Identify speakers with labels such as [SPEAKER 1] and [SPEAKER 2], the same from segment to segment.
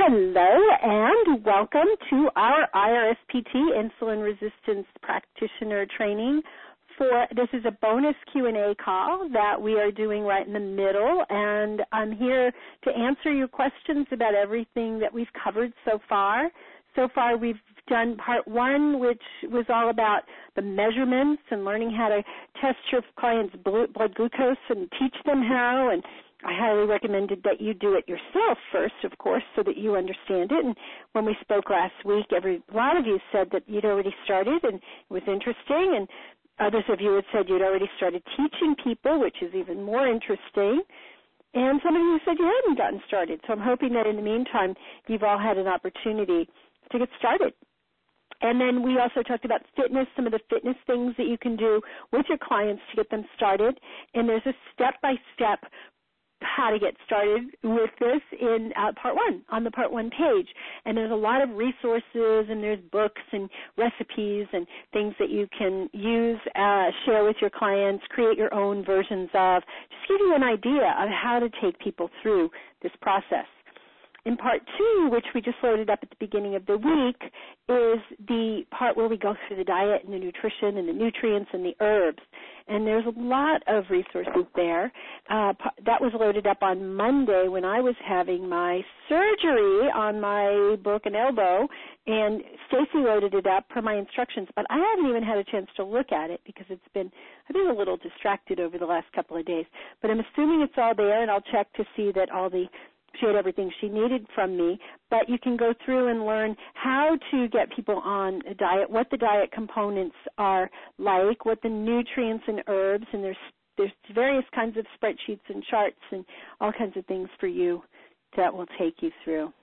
[SPEAKER 1] Hello and welcome to our IRSPT Insulin Resistance Practitioner Training. This is a bonus Q&A call that we are doing right in the middle, and I'm here to answer your questions about everything that we've covered so far. So far we've done part one, which was all about the measurements and learning how to test your client's blood glucose and teach them how, and I highly recommended that you do it yourself first, of course, so that you understand it. And when we spoke last week, a lot of you said that you'd already started and it was interesting, and others of you had said you'd already started teaching people, which is even more interesting. And some of you said you hadn't gotten started. So I'm hoping that in the meantime, you've all had an opportunity to get started. And then we also talked about fitness, some of the fitness things that you can do with your clients to get them started. And there's a step-by-step how to get started with this in part one, on the part one page. And there's a lot of resources, and there's books and recipes and things that you can use, share with your clients, create your own versions of, just give you an idea of how to take people through this process. In part two, which we just loaded up at the beginning of the week, is the part where we go through the diet and the nutrition and the nutrients and the herbs. And there's a lot of resources there. That was loaded up on Monday when I was having my surgery on my broken elbow, and Stacy loaded it up per my instructions. But I haven't even had a chance to look at it because I've been a little distracted over the last couple of days. But I'm assuming it's all there, and I'll check to see that she had everything she needed from me. But you can go through and learn how to get people on a diet, what the diet components are like, what the nutrients and herbs, and there's various kinds of spreadsheets and charts and all kinds of things for you that will take you through.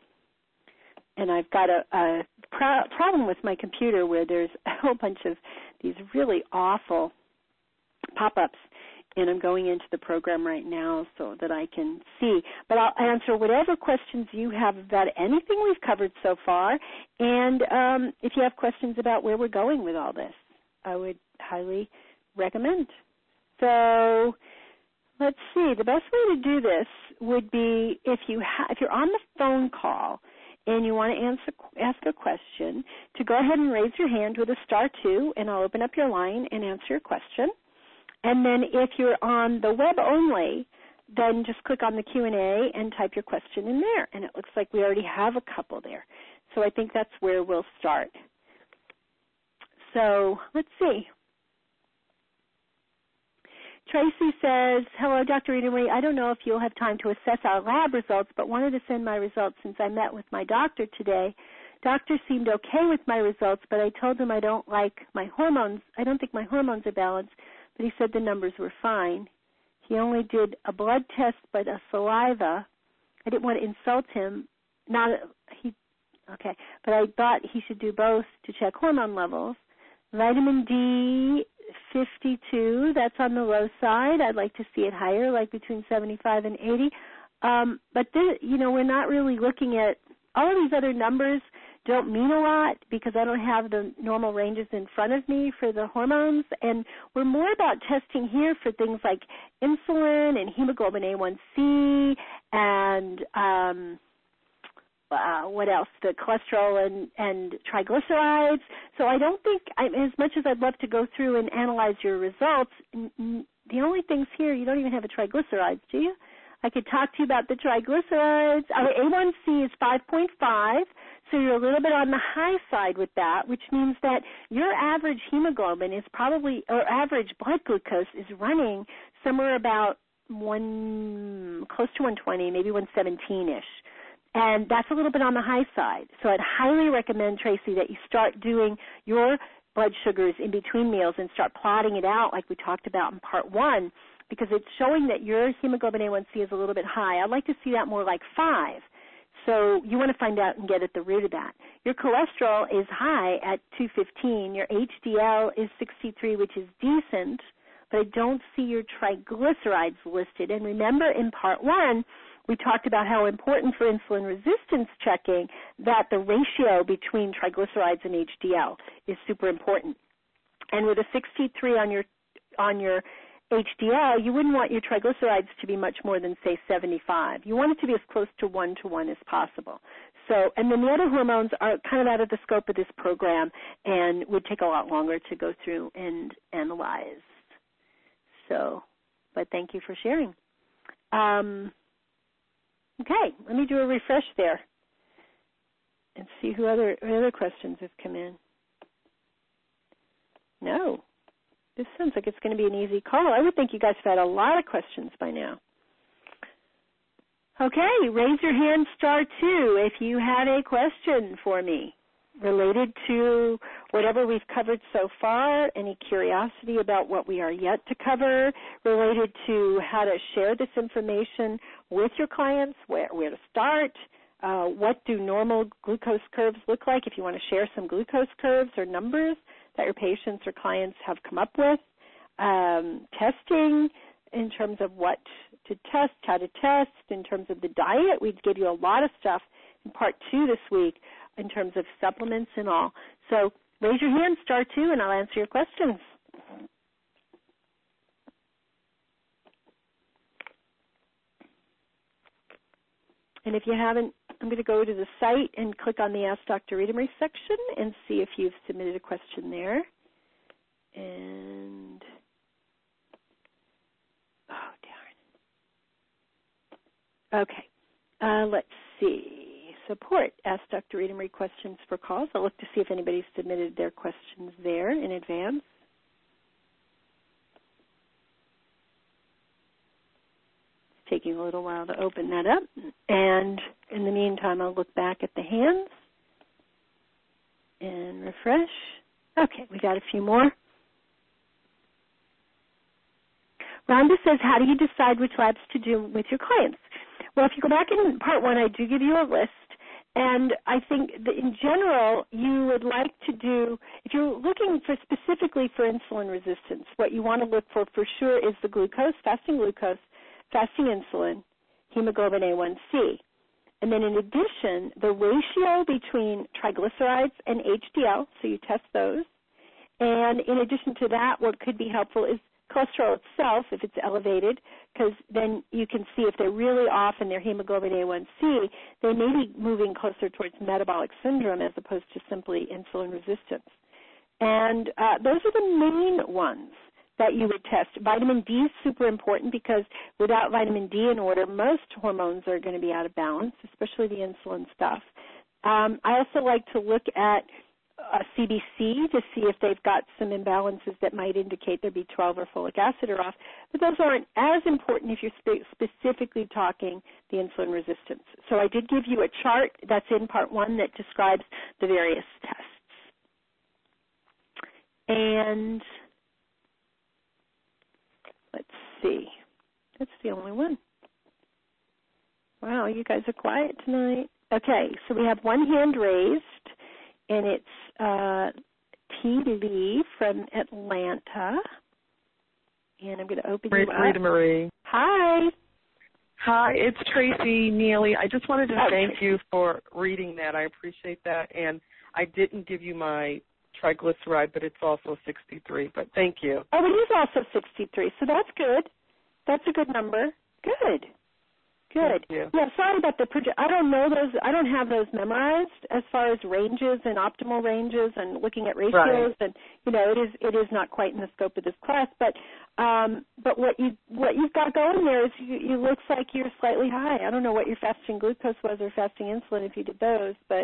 [SPEAKER 1] And I've got a problem with my computer where there's a whole bunch of these really awful pop-ups. And I'm going into the program right now so that I can see. But I'll answer whatever questions you have about anything we've covered so far. And if you have questions about where we're going with all this, I would highly recommend. So let's see. The best way to do this would be if you're on the phone call and you want to ask a question, to go ahead and raise your hand with a *2, and I'll open up your line and answer your question. And then if you're on the web only, then just click on the Q&A and type your question in there. And it looks like we already have a couple there. So I think that's where we'll start. So let's see. Tracy says, hello, Dr. Rita Marie. I don't know if you'll have time to assess our lab results, but wanted to send my results since I met with my doctor today. Doctor seemed okay with my results, but I told him I don't like my hormones. I don't think my hormones are balanced. But he said the numbers were fine. He only did a blood test, but a saliva. I didn't want to insult him. But I thought he should do both to check hormone levels. Vitamin D, 52. That's on the low side. I'd like to see it higher, like between 75 and 80. But we're not really looking at all of these other numbers. Don't mean a lot because I don't have the normal ranges in front of me for the hormones, and we're more about testing here for things like insulin and hemoglobin A1C and what else, the cholesterol and triglycerides. So I don't think, as much as I'd love to go through and analyze your results, the only things here, you don't even have a triglycerides, do you? I could talk to you about the triglycerides. Our A1C is 5.5, so you're a little bit on the high side with that, which means that your average hemoglobin is probably, or average blood glucose is running somewhere about close to 120, maybe 117-ish. And that's a little bit on the high side. So I'd highly recommend, Tracy, that you start doing your blood sugars in between meals and start plotting it out like we talked about in part one, because it's showing that your hemoglobin A1C is a little bit high. I'd like to see that more like 5. So you want to find out and get at the root of that. Your cholesterol is high at 215. Your HDL is 63, which is decent, but I don't see your triglycerides listed. And remember in part one, we talked about how important for insulin resistance checking that the ratio between triglycerides and HDL is super important. And with a 63 on your HDL, you wouldn't want your triglycerides to be much more than, say, 75. You want it to be as close to 1 to 1 as possible. So, and then the other hormones are kind of out of the scope of this program and would take a lot longer to go through and analyze. So, but thank you for sharing. Okay, let me do a refresh there and see who other questions have come in. No, this sounds like it's going to be an easy call. I would think you guys have had a lot of questions by now. Okay, raise your hand, *2, if you have a question for me related to whatever we've covered so far, any curiosity about what we are yet to cover, related to how to share this information with your clients, where to start, what do normal glucose curves look like, if you want to share some glucose curves or numbers that your patients or clients have come up with, testing in terms of what to test, how to test, in terms of the diet. We'd give you a lot of stuff in part 2 this week in terms of supplements and all. So raise your hand, *2, and I'll answer your questions. And if you haven't, I'm going to go to the site and click on the Ask Dr. Rita Marie section and see if you've submitted a question there. And, oh, darn. Okay. Let's see. Support. Ask Dr. Rita Marie questions for calls. I'll look to see if anybody's submitted their questions there in advance. It's taking a little while to open that up. And in the meantime, I'll look back at the hands and refresh. Okay, we got a few more. Rhonda says, how do you decide which labs to do with your clients? Well, if you go back in part 1, I do give you a list. And I think that in general, you would like to do, if you're looking for specifically for insulin resistance, what you want to look for sure is the glucose, fasting insulin, hemoglobin A1C. And then in addition, the ratio between triglycerides and HDL, so you test those. And in addition to that, what could be helpful is cholesterol itself, if it's elevated, because then you can see if they're really off in their hemoglobin A1C, they may be moving closer towards metabolic syndrome as opposed to simply insulin resistance. And those are the main ones that you would test. Vitamin D is super important because without vitamin D in order, most hormones are going to be out of balance, especially the insulin stuff. I also like to look at CBC to see if they've got some imbalances that might indicate their B12 or folic acid are off. But those aren't as important if you're specifically talking the insulin resistance. So I did give you a chart that's in part 1 that describes the various tests. And let's see. That's the only one. Wow, you guys are quiet tonight. Okay, so we have one hand raised, and it's T. Lee from Atlanta. And I'm going to open you up.
[SPEAKER 2] Rita Marie.
[SPEAKER 1] Hi.
[SPEAKER 2] Hi, it's Tracy Neely. I just wanted to thank you for reading that. I appreciate that. And I didn't give you my triglyceride, but it's also 63. But thank you.
[SPEAKER 1] Oh, it is also 63, so that's good. That's a good number. Good. Good.
[SPEAKER 2] Thank you.
[SPEAKER 1] Yeah, sorry about the I don't know those. I don't have those memorized as far as ranges and optimal ranges and looking at ratios.
[SPEAKER 2] Right.
[SPEAKER 1] And it is not quite in the scope of this class. But what you've got going there is you looks like you're slightly high. I don't know what your fasting glucose was or fasting insulin if you did those, but.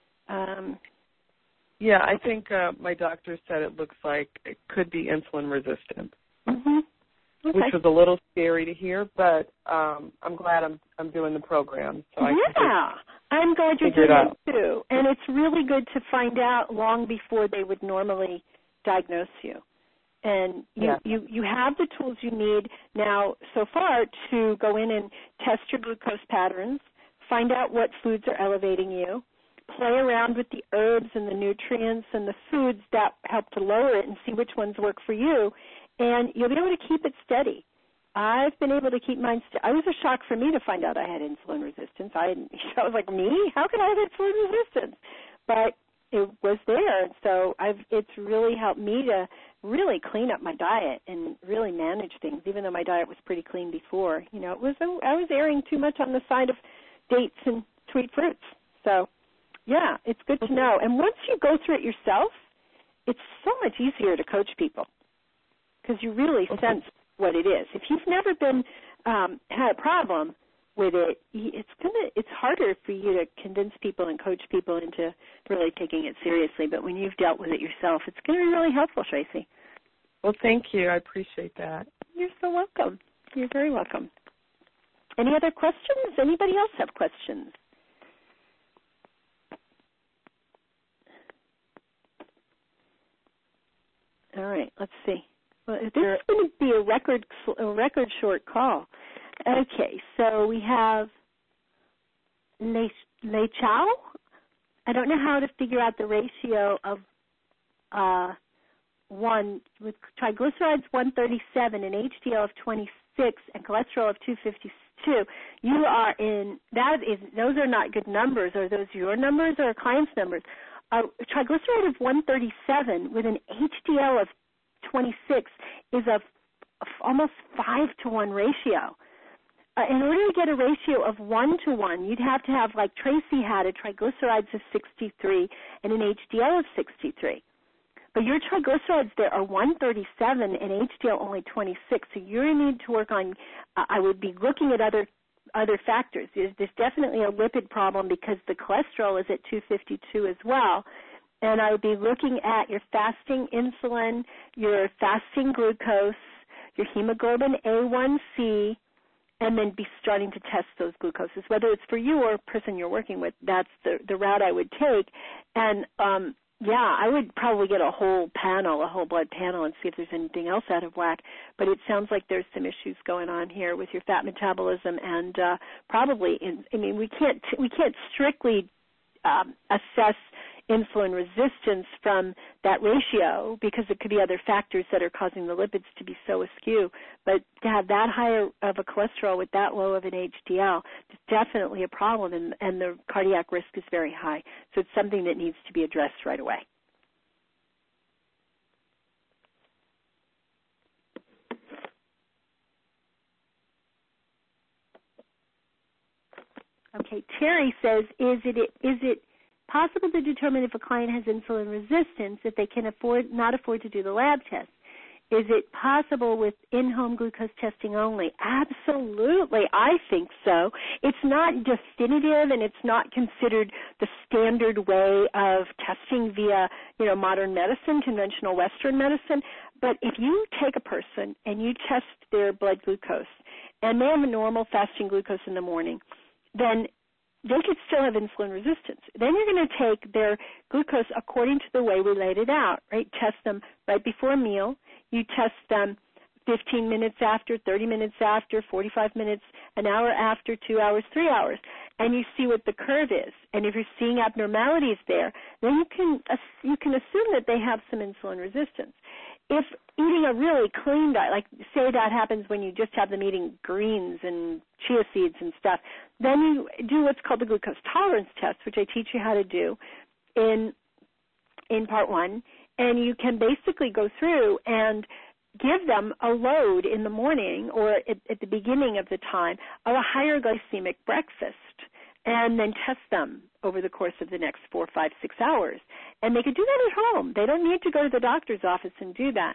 [SPEAKER 2] Yeah, I think my doctor said it looks like it could be insulin resistant.
[SPEAKER 1] Mm-hmm. Okay.
[SPEAKER 2] Which was a little scary to hear, but I'm glad I'm doing the program. So
[SPEAKER 1] I'm glad you're doing it too. And it's really good to find out long before they would normally diagnose you. And you have the tools you need now so far to go in and test your glucose patterns, find out what foods are elevating you, play around with the herbs and the nutrients and the foods that help to lower it and see which ones work for you. And you'll be able to keep it steady. I've been able to keep mine steady. It was a shock for me to find out I had insulin resistance. I was like, me? How can I have insulin resistance? But it was there. So it's really helped me to really clean up my diet and really manage things, even though my diet was pretty clean before. I was erring too much on the side of dates and sweet fruits. So, yeah, it's good to know. And once you go through it yourself, it's so much easier to coach people because you really sense what it is. If you've never been had a problem with it, it's harder for you to convince people and coach people into really taking it seriously. But when you've dealt with it yourself, it's going to be really helpful, Tracy.
[SPEAKER 2] Well, thank you. I appreciate that.
[SPEAKER 1] You're so welcome. You're very welcome. Any other questions? Anybody else have questions? All right, let's see. Well, this is going to be a record short call. Okay, so we have Le Chao. I don't know how to figure out the ratio of 1 with triglycerides 137 and HDL of 26 and cholesterol of 252. You are in that is those are not good numbers. Are those your numbers or a client's numbers? A triglyceride of 137 with an HDL of 26 is almost 5-to-1 ratio. In order to get a ratio of 1-to-1, you'd have to have, like Tracy had, a triglycerides of 63 and an HDL of 63. But your triglycerides there are 137 and HDL only 26. So you're going to need to work on, I would be looking at other factors. There's definitely a lipid problem because the cholesterol is at 252 as well. And I would be looking at your fasting insulin, your fasting glucose, your hemoglobin A1C, and then be starting to test those glucoses. Whether it's for you or a person you're working with, that's the route I would take. And, I would probably get a whole blood panel, and see if there's anything else out of whack. But it sounds like there's some issues going on here with your fat metabolism, and we can't strictly assess insulin resistance from that ratio because it could be other factors that are causing the lipids to be so askew. But to have that high of a cholesterol with that low of an HDL is definitely a problem, and the cardiac risk is very high. So it's something that needs to be addressed right away. Okay, Terry says, is it possible to determine if a client has insulin resistance if they can not afford to do the lab test? Is it possible with in-home glucose testing only? Absolutely, I think so. It's not definitive, and it's not considered the standard way of testing via, modern medicine, conventional Western medicine. But if you take a person and you test their blood glucose, and they have a normal fasting glucose in the morning, then they could still have insulin resistance. Then you're going to take their glucose according to the way we laid it out, right? Test them right before a meal. You test them 15 minutes after, 30 minutes after, 45 minutes, an hour after, 2 hours, 3 hours, and you see what the curve is. And if you're seeing abnormalities there, then you can assume that they have some insulin resistance. If eating a really clean diet, like say that happens when you just have them eating greens and chia seeds and stuff, then you do what's called the glucose tolerance test, which I teach you how to do in part 1, and you can basically go through and give them a load in the morning or at the beginning of the time of a higher glycemic breakfast, and then test them over the course of the next 4, 5, 6 hours. And they could do that at home. They don't need to go to the doctor's office and do that.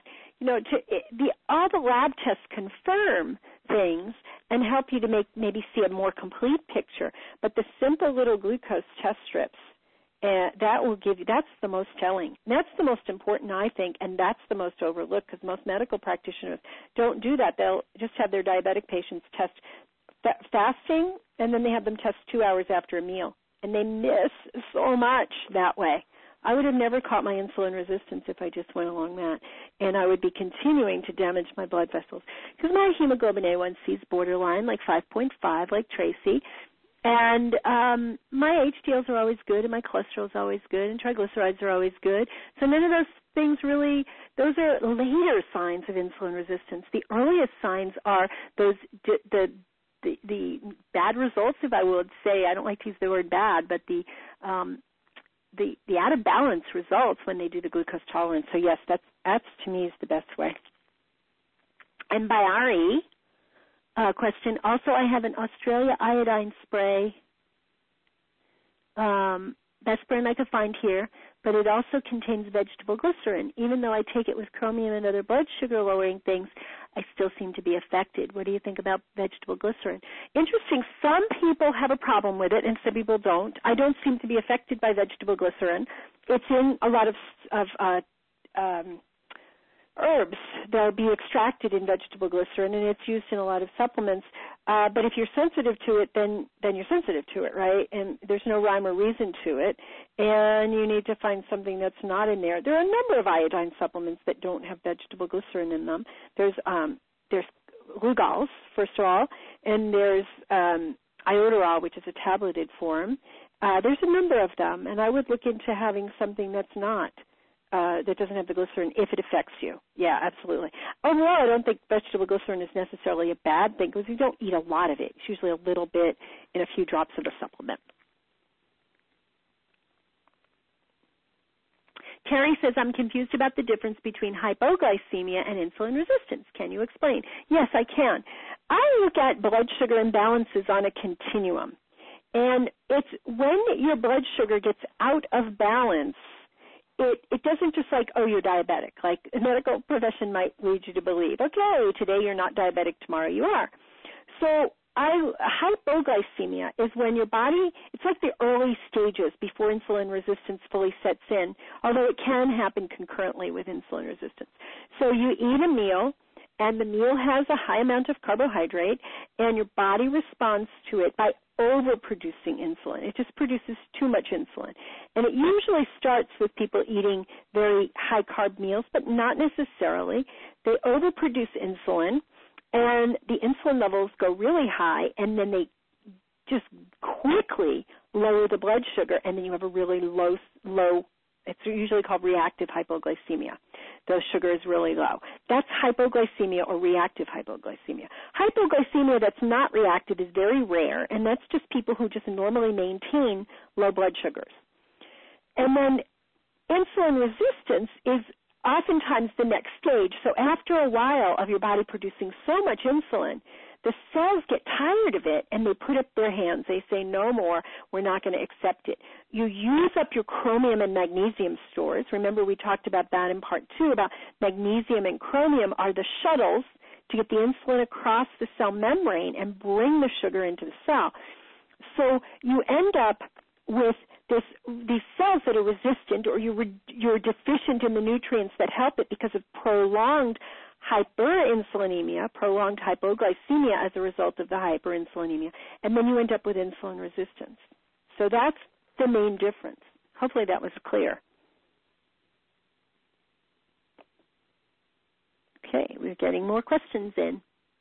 [SPEAKER 1] All the lab tests confirm things and help you to maybe see a more complete picture. But the simple little glucose test strips, that will give you, that's the most telling. That's the most important, I think, and that's the most overlooked because most medical practitioners don't do that. They'll just have their diabetic patients test fasting, and then they have them test 2 hours after a meal. And they miss so much that way. I would have never caught my insulin resistance if I just went along that. And I would be continuing to damage my blood vessels. Because my hemoglobin A1C is borderline, like 5.5, like Tracy. And my HDLs are always good, and my cholesterol is always good, and triglycerides are always good. So none of those things really, those are later signs of insulin resistance. The earliest signs are those the bad results, if I would say. I don't like to use the word bad, but the out of balance results when they do the glucose tolerance. So yes, that's to me is the best way. And by Ari, question. Also, I have an Australia iodine spray best brand I could find here, but it also contains vegetable glycerin. Even though I take it with chromium and other blood sugar lowering things, I still seem to be affected. What do you think about vegetable glycerin? Interesting. Some people have a problem with it and some people don't. I don't seem to be affected by vegetable glycerin. It's in a lot of herbs that will be extracted in vegetable glycerin, and it's used in a lot of supplements. But if you're sensitive to it, then you're sensitive to it, right? And there's no rhyme or reason to it, and you need to find something that's not in there. There are a number of iodine supplements that don't have vegetable glycerin in them. There's Lugol's, first of all, and there's iodoral, which is a tableted form. There's a number of them, and I would look into having something that's not. That doesn't have the glycerin if it affects you. Yeah, absolutely. Overall, I don't think vegetable glycerin is necessarily a bad thing because you don't eat a lot of it. It's usually a little bit in a few drops of the supplement. Terry says, I'm confused about the difference between hypoglycemia and insulin resistance. Can you explain? Yes, I can. I look at blood sugar imbalances on a continuum. And it's when your blood sugar gets out of balance, it doesn't just like, oh, you're diabetic. Like a medical profession might lead you to believe, okay, today you're not diabetic, tomorrow you are. So hypoglycemia is when your body, it's like the early stages before insulin resistance fully sets in, although it can happen concurrently with insulin resistance. So you eat a meal, and the meal has a high amount of carbohydrate, and your body responds to it by overproducing insulin. It just produces too much insulin. And it usually starts with people eating very high-carb meals, but not necessarily. They overproduce insulin, and the insulin levels go really high, and then they just quickly lower the blood sugar, and then you have a really low, it's usually called reactive hypoglycemia. The sugar is really low. That's hypoglycemia or reactive hypoglycemia. Hypoglycemia that's not reactive is very rare, and that's just people who just normally maintain low blood sugars. And then insulin resistance is oftentimes the next stage. So after a while of your body producing so much insulin, the cells get tired of it, and they put up their hands. They say, no more, we're not going to accept it. You use up your chromium and magnesium stores. Remember, we talked about that in part 2, about magnesium and chromium are the shuttles to get the insulin across the cell membrane and bring the sugar into the cell. So you end up with these cells that are resistant, or you're deficient in the nutrients that help it because of prolonged hyperinsulinemia, prolonged hypoglycemia as a result of the hyperinsulinemia, and then you end up with insulin resistance. So that's the main difference. Hopefully that was clear. Okay, we're getting more questions in.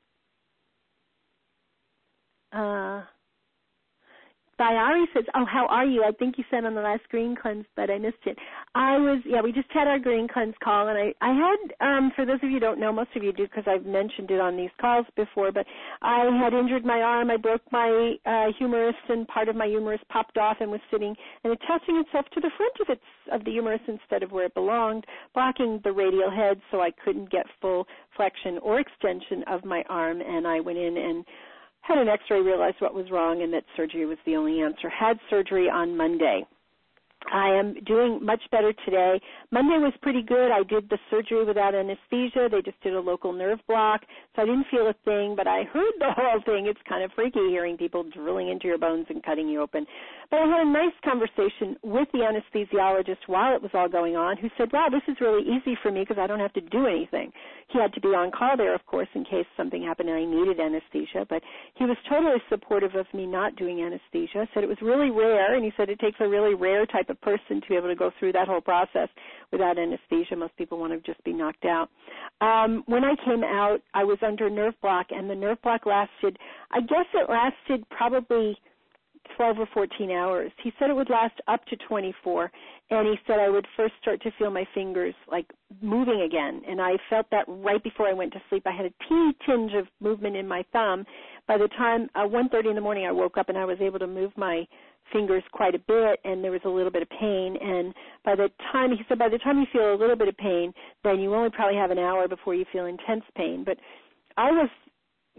[SPEAKER 1] Bayari says, oh, how are you? I think you said on the last Green Cleanse, but I missed it. We just had our Green Cleanse call, and I had, for those of you who don't know, most of you do because I've mentioned it on these calls before, but I had injured my arm. I broke my humerus, and part of my humerus popped off and was sitting and attaching itself to the front of the humerus instead of where it belonged, blocking the radial head so I couldn't get full flexion or extension of my arm, and I went in and had an x-ray, realized what was wrong, and that surgery was the only answer. Had surgery on Monday. I am doing much better today. Monday was pretty good. I did the surgery without anesthesia. They just did a local nerve block, so I didn't feel a thing, but I heard the whole thing. It's kind of freaky hearing people drilling into your bones and cutting you open. But I had a nice conversation with the anesthesiologist while it was all going on, who said, wow, this is really easy for me because I don't have to do anything. He had to be on call there, of course, in case something happened and I needed anesthesia, but he was totally supportive of me not doing anesthesia, said it was really rare, and he said it takes a really rare type of person to be able to go through that whole process without anesthesia. Most people want to just be knocked out. When I came out, I was under nerve block, and the nerve block lasted probably 12 or 14 hours. He said it would last up to 24, and he said I would first start to feel my fingers like moving again, and I felt that right before I went to sleep. I had a teeny tinge of movement in my thumb. By the time 1:30 in the morning, I woke up and I was able to move my fingers quite a bit, and there was a little bit of pain. And by the time you feel a little bit of pain, then you only probably have an hour before you feel intense pain. But I was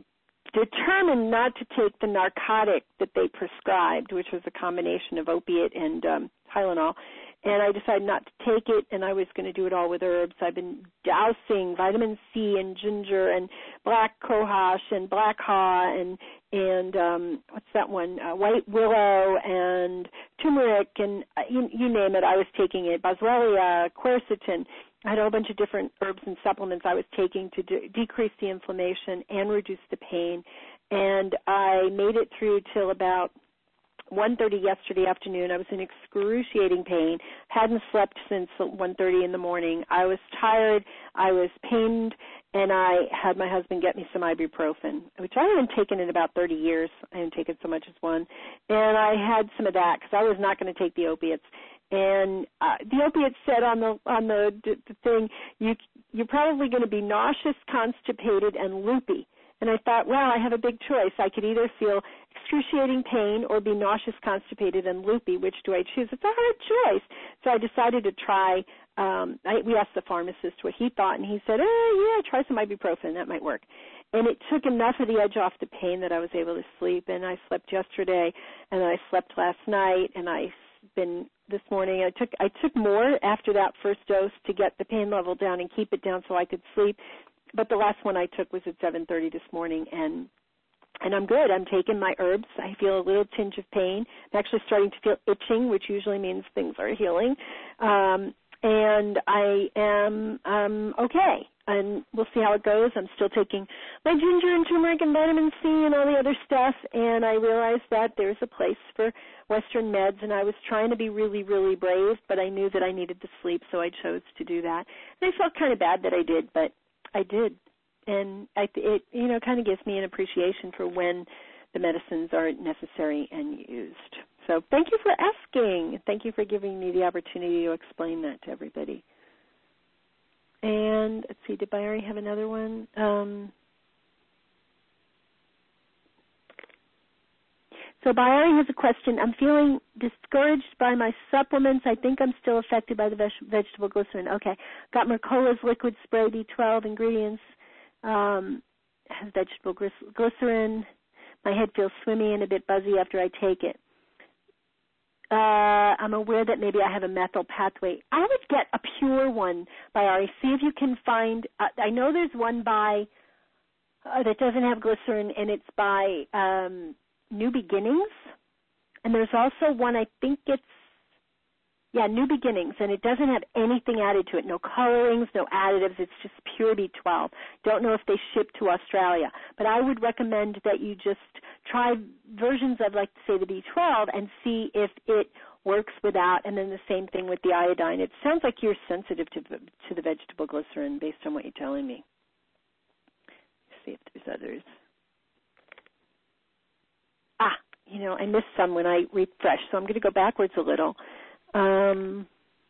[SPEAKER 1] determined not to take the narcotic that they prescribed, which was a combination of opiate and Tylenol. And I decided not to take it, and I was going to do it all with herbs. I've been dousing vitamin C and ginger and black cohosh and black haw and what's that one, white willow and turmeric and you name it. I was taking it, boswellia, quercetin. I had a whole bunch of different herbs and supplements I was taking to decrease the inflammation and reduce the pain. And I made it through till about 1:30 yesterday afternoon. I was in excruciating pain, hadn't slept since 1:30 in the morning. I was tired, I was pained, and I had my husband get me some ibuprofen, which I haven't taken in about 30 years. I haven't taken so much as one. And I had some of that because I was not going to take the opiates. And the opiates said on the thing, you're probably going to be nauseous, constipated, and loopy. And I thought, well, I have a big choice. I could either feel excruciating pain or be nauseous, constipated, and loopy. Which do I choose? It's a hard choice. So I decided to try. We asked the pharmacist what he thought, and he said, yeah, try some ibuprofen. That might work. And it took enough of the edge off the pain that I was able to sleep. And I slept yesterday, and I slept last night, and this morning. I took more after that first dose to get the pain level down and keep it down so I could sleep. But the last one I took was at 7:30 this morning, and I'm good. I'm taking my herbs. I feel a little tinge of pain. I'm actually starting to feel itching, which usually means things are healing. And I am okay. And we'll see how it goes. I'm still taking my ginger and turmeric and vitamin C and all the other stuff, and I realized that there's a place for Western meds, and I was trying to be really, really brave, but I knew that I needed to sleep, so I chose to do that. And I felt kind of bad that I did, but I did. And it kind of gives me an appreciation for when the medicines are necessary and used. So thank you for asking. Thank you for giving me the opportunity to explain that to everybody. And let's see, did I already have another one? So Byari has a question. I'm feeling discouraged by my supplements. I think I'm still affected by the vegetable glycerin. Okay. Got Mercola's liquid spray, B12 ingredients. Has vegetable glycerin. My head feels swimmy and a bit buzzy after I take it. I'm aware that maybe I have a methyl pathway. I would get a pure one, Byari. See if you can find, I know there's one by, that doesn't have glycerin, and it's by New Beginnings. And there's also one, I think it's, New Beginnings, and it doesn't have anything added to it. No colorings, no additives. It's just pure B12. Don't know if they ship to Australia. But I would recommend that you just try versions of, like, say, the B12 and see if it works without, and then the same thing with the iodine. It sounds like you're sensitive to the vegetable glycerin based on what you're telling me. Let's see if there's others. I missed some when I refreshed, so I'm going to go backwards a little. Rhonda,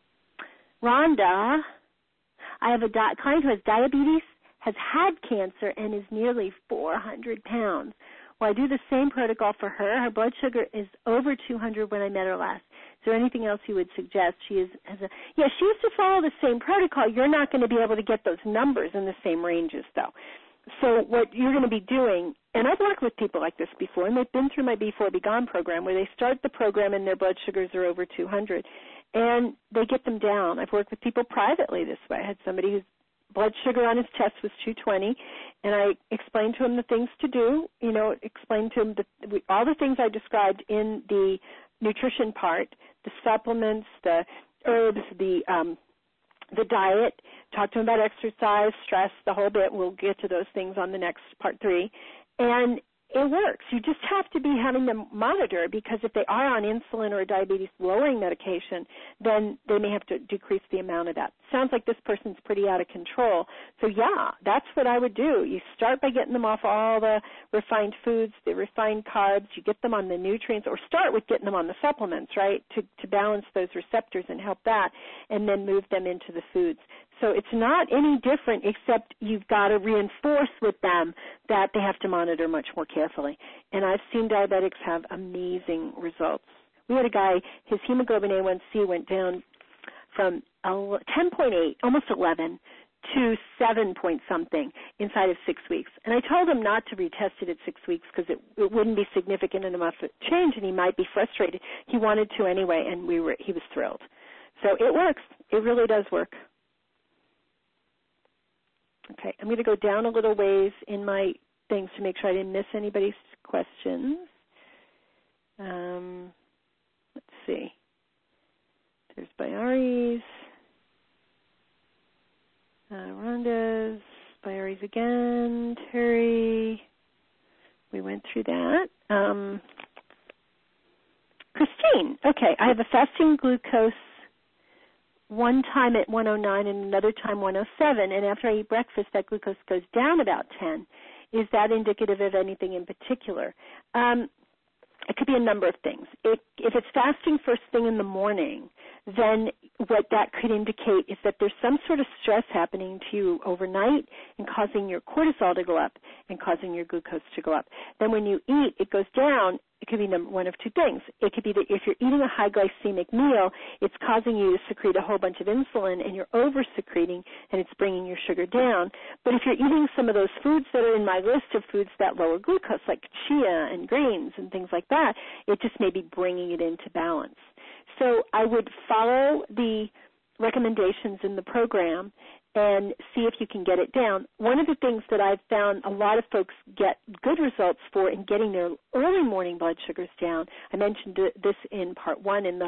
[SPEAKER 1] I have a client who has diabetes, has had cancer, and is nearly 400 pounds. Well, I do the same protocol for her. Her blood sugar is over 200 when I met her last. Is there anything else you would suggest? She has she has to follow the same protocol. You're not going to be able to get those numbers in the same ranges, though. So what you're going to be doing, and I've worked with people like this before, and they've been through my Before Be Gone program, where they start the program and their blood sugars are over 200, and they get them down. I've worked with people privately this way. I had somebody whose blood sugar on his test was 220, and I explained to him the things to do, explained to him all the things I described in the nutrition part, the supplements, the herbs, the diet, talk to them about exercise, stress, the whole bit. We'll get to those things on the next part 3. And it works. You just have to be having them monitor, because if they are on insulin or diabetes-lowering medication, then they may have to decrease the amount of that. Sounds like this person's pretty out of control. So, that's what I would do. You start by getting them off all the refined foods, the refined carbs. You get them on the nutrients, or start with getting them on the supplements, right, to balance those receptors and help that, and then move them into the foods. So it's not any different, except you've got to reinforce with them that they have to monitor much more carefully. And I've seen diabetics have amazing results. We had a guy, his hemoglobin A1C went down from 10.8, almost 11, to 7 point something inside of 6 weeks. And I told him not to retest it at 6 weeks because it wouldn't be significant enough change, and he might be frustrated. He wanted to anyway, and he was thrilled. So it works. It really does work. Okay, I'm going to go down a little ways in my things to make sure I didn't miss anybody's questions. Let's see. There's Bayari's. Rhonda's, Bayari's again, Terry. We went through that. Christine, okay, I have a fasting glucose one time at 109 and another time 107, and after I eat breakfast, that glucose goes down about 10. Is that indicative of anything in particular? It could be a number of things. If it's fasting first thing in the morning, then what that could indicate is that there's some sort of stress happening to you overnight and causing your cortisol to go up and causing your glucose to go up. Then when you eat, it goes down. It could be one of two things. It could be that if you're eating a high glycemic meal, it's causing you to secrete a whole bunch of insulin and you're over-secreting and it's bringing your sugar down. But if you're eating some of those foods that are in my list of foods that lower glucose, like chia and greens and things like that, it just may be bringing it into balance. So I would follow the recommendations in the program and see if you can get it down. One of the things that I've found a lot of folks get good results for in getting their early morning blood sugars down, I mentioned this in part one in the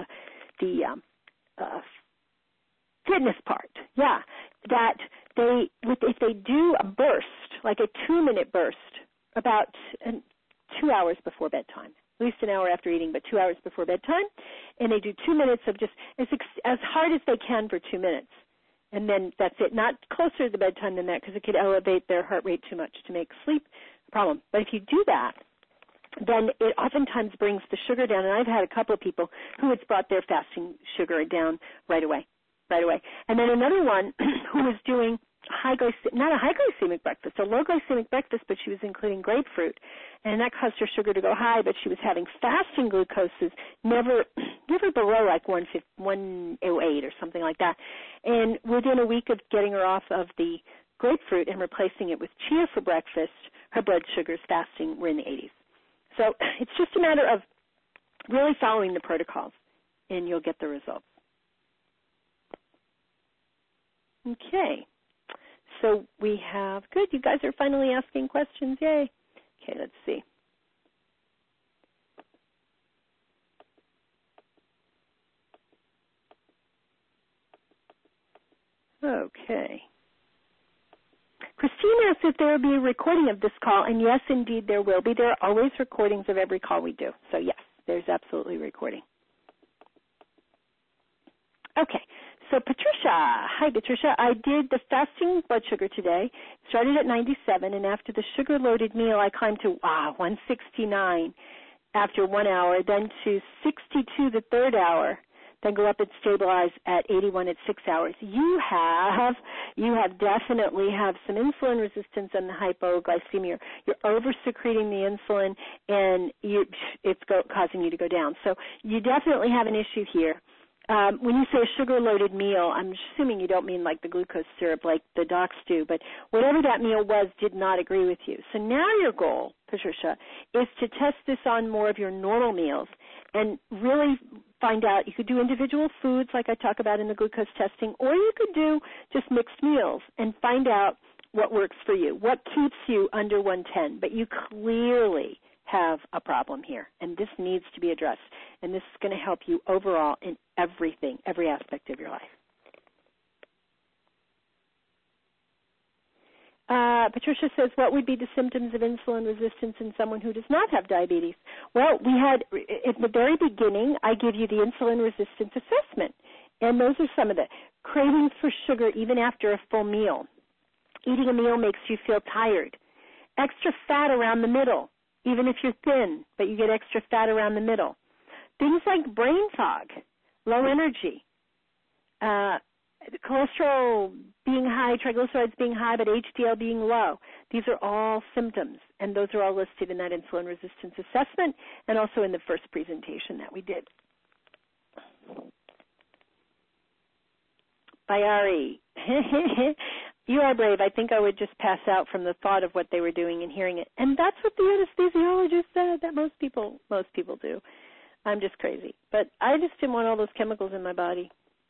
[SPEAKER 1] fitness part, that if they do a burst, like a 2-minute burst, about 2 hours before bedtime, at least an hour after eating, but 2 hours before bedtime, and they do 2 minutes of just as hard as they can for 2 minutes. And then that's it. Not closer to bedtime than that because it could elevate their heart rate too much to make sleep a problem. But if you do that, then it oftentimes brings the sugar down. And I've had a couple of people who it's brought their fasting sugar down right away. And then another one who was doing not a high glycemic breakfast, a low glycemic breakfast, but she was including grapefruit, and that caused her sugar to go high, but she was having fasting glucoses never below like 108 or something like that. And within a week of getting her off of the grapefruit and replacing it with chia for breakfast, her blood sugars fasting were in the 80s. So it's just a matter of really following the protocols, and you'll get the results. Okay. So we have, good, you guys are finally asking questions, yay. Okay, let's see. Okay. Christine asked if there will be a recording of this call, and yes, indeed, there will be. There are always recordings of every call we do. So yes, there's absolutely a recording. Okay. So Patricia, hi Patricia, I did the fasting blood sugar today, started at 97, and after the sugar-loaded meal, I climbed to, 169 after 1 hour, then to 62 the third hour, then go up and stabilize at 81 at 6 hours. You have definitely have some insulin resistance and hypoglycemia. You're over-secreting the insulin, and it's causing you to go down. So you definitely have an issue here. When you say a sugar-loaded meal, I'm assuming you don't mean like the glucose syrup like the docs do, but whatever that meal was did not agree with you. So now your goal, Patricia, is to test this on more of your normal meals and really find out. You could do individual foods like I talk about in the glucose testing, or you could do just mixed meals and find out what works for you, what keeps you under 110. But you clearly have a problem here, and this needs to be addressed, and this is going to help you overall in everything, every aspect of your life. Patricia says, what would be the symptoms of insulin resistance in someone who does not have diabetes? Well, we had, at the very beginning, I give you the insulin resistance assessment, and those are some of the cravings for sugar even after a full meal. Eating a meal makes you feel tired. Extra fat around the middle. Even if you're thin, but you get extra fat around the middle. Things like brain fog, low energy, cholesterol being high, triglycerides being high, but HDL being low. These are all symptoms, and those are all listed in that insulin resistance assessment and also in the first presentation that we did. Bayari. You are brave. I think I would just pass out from the thought of what they were doing and hearing it. And that's what the anesthesiologist said, that most people do. I'm just crazy. But I just didn't want all those chemicals in my body.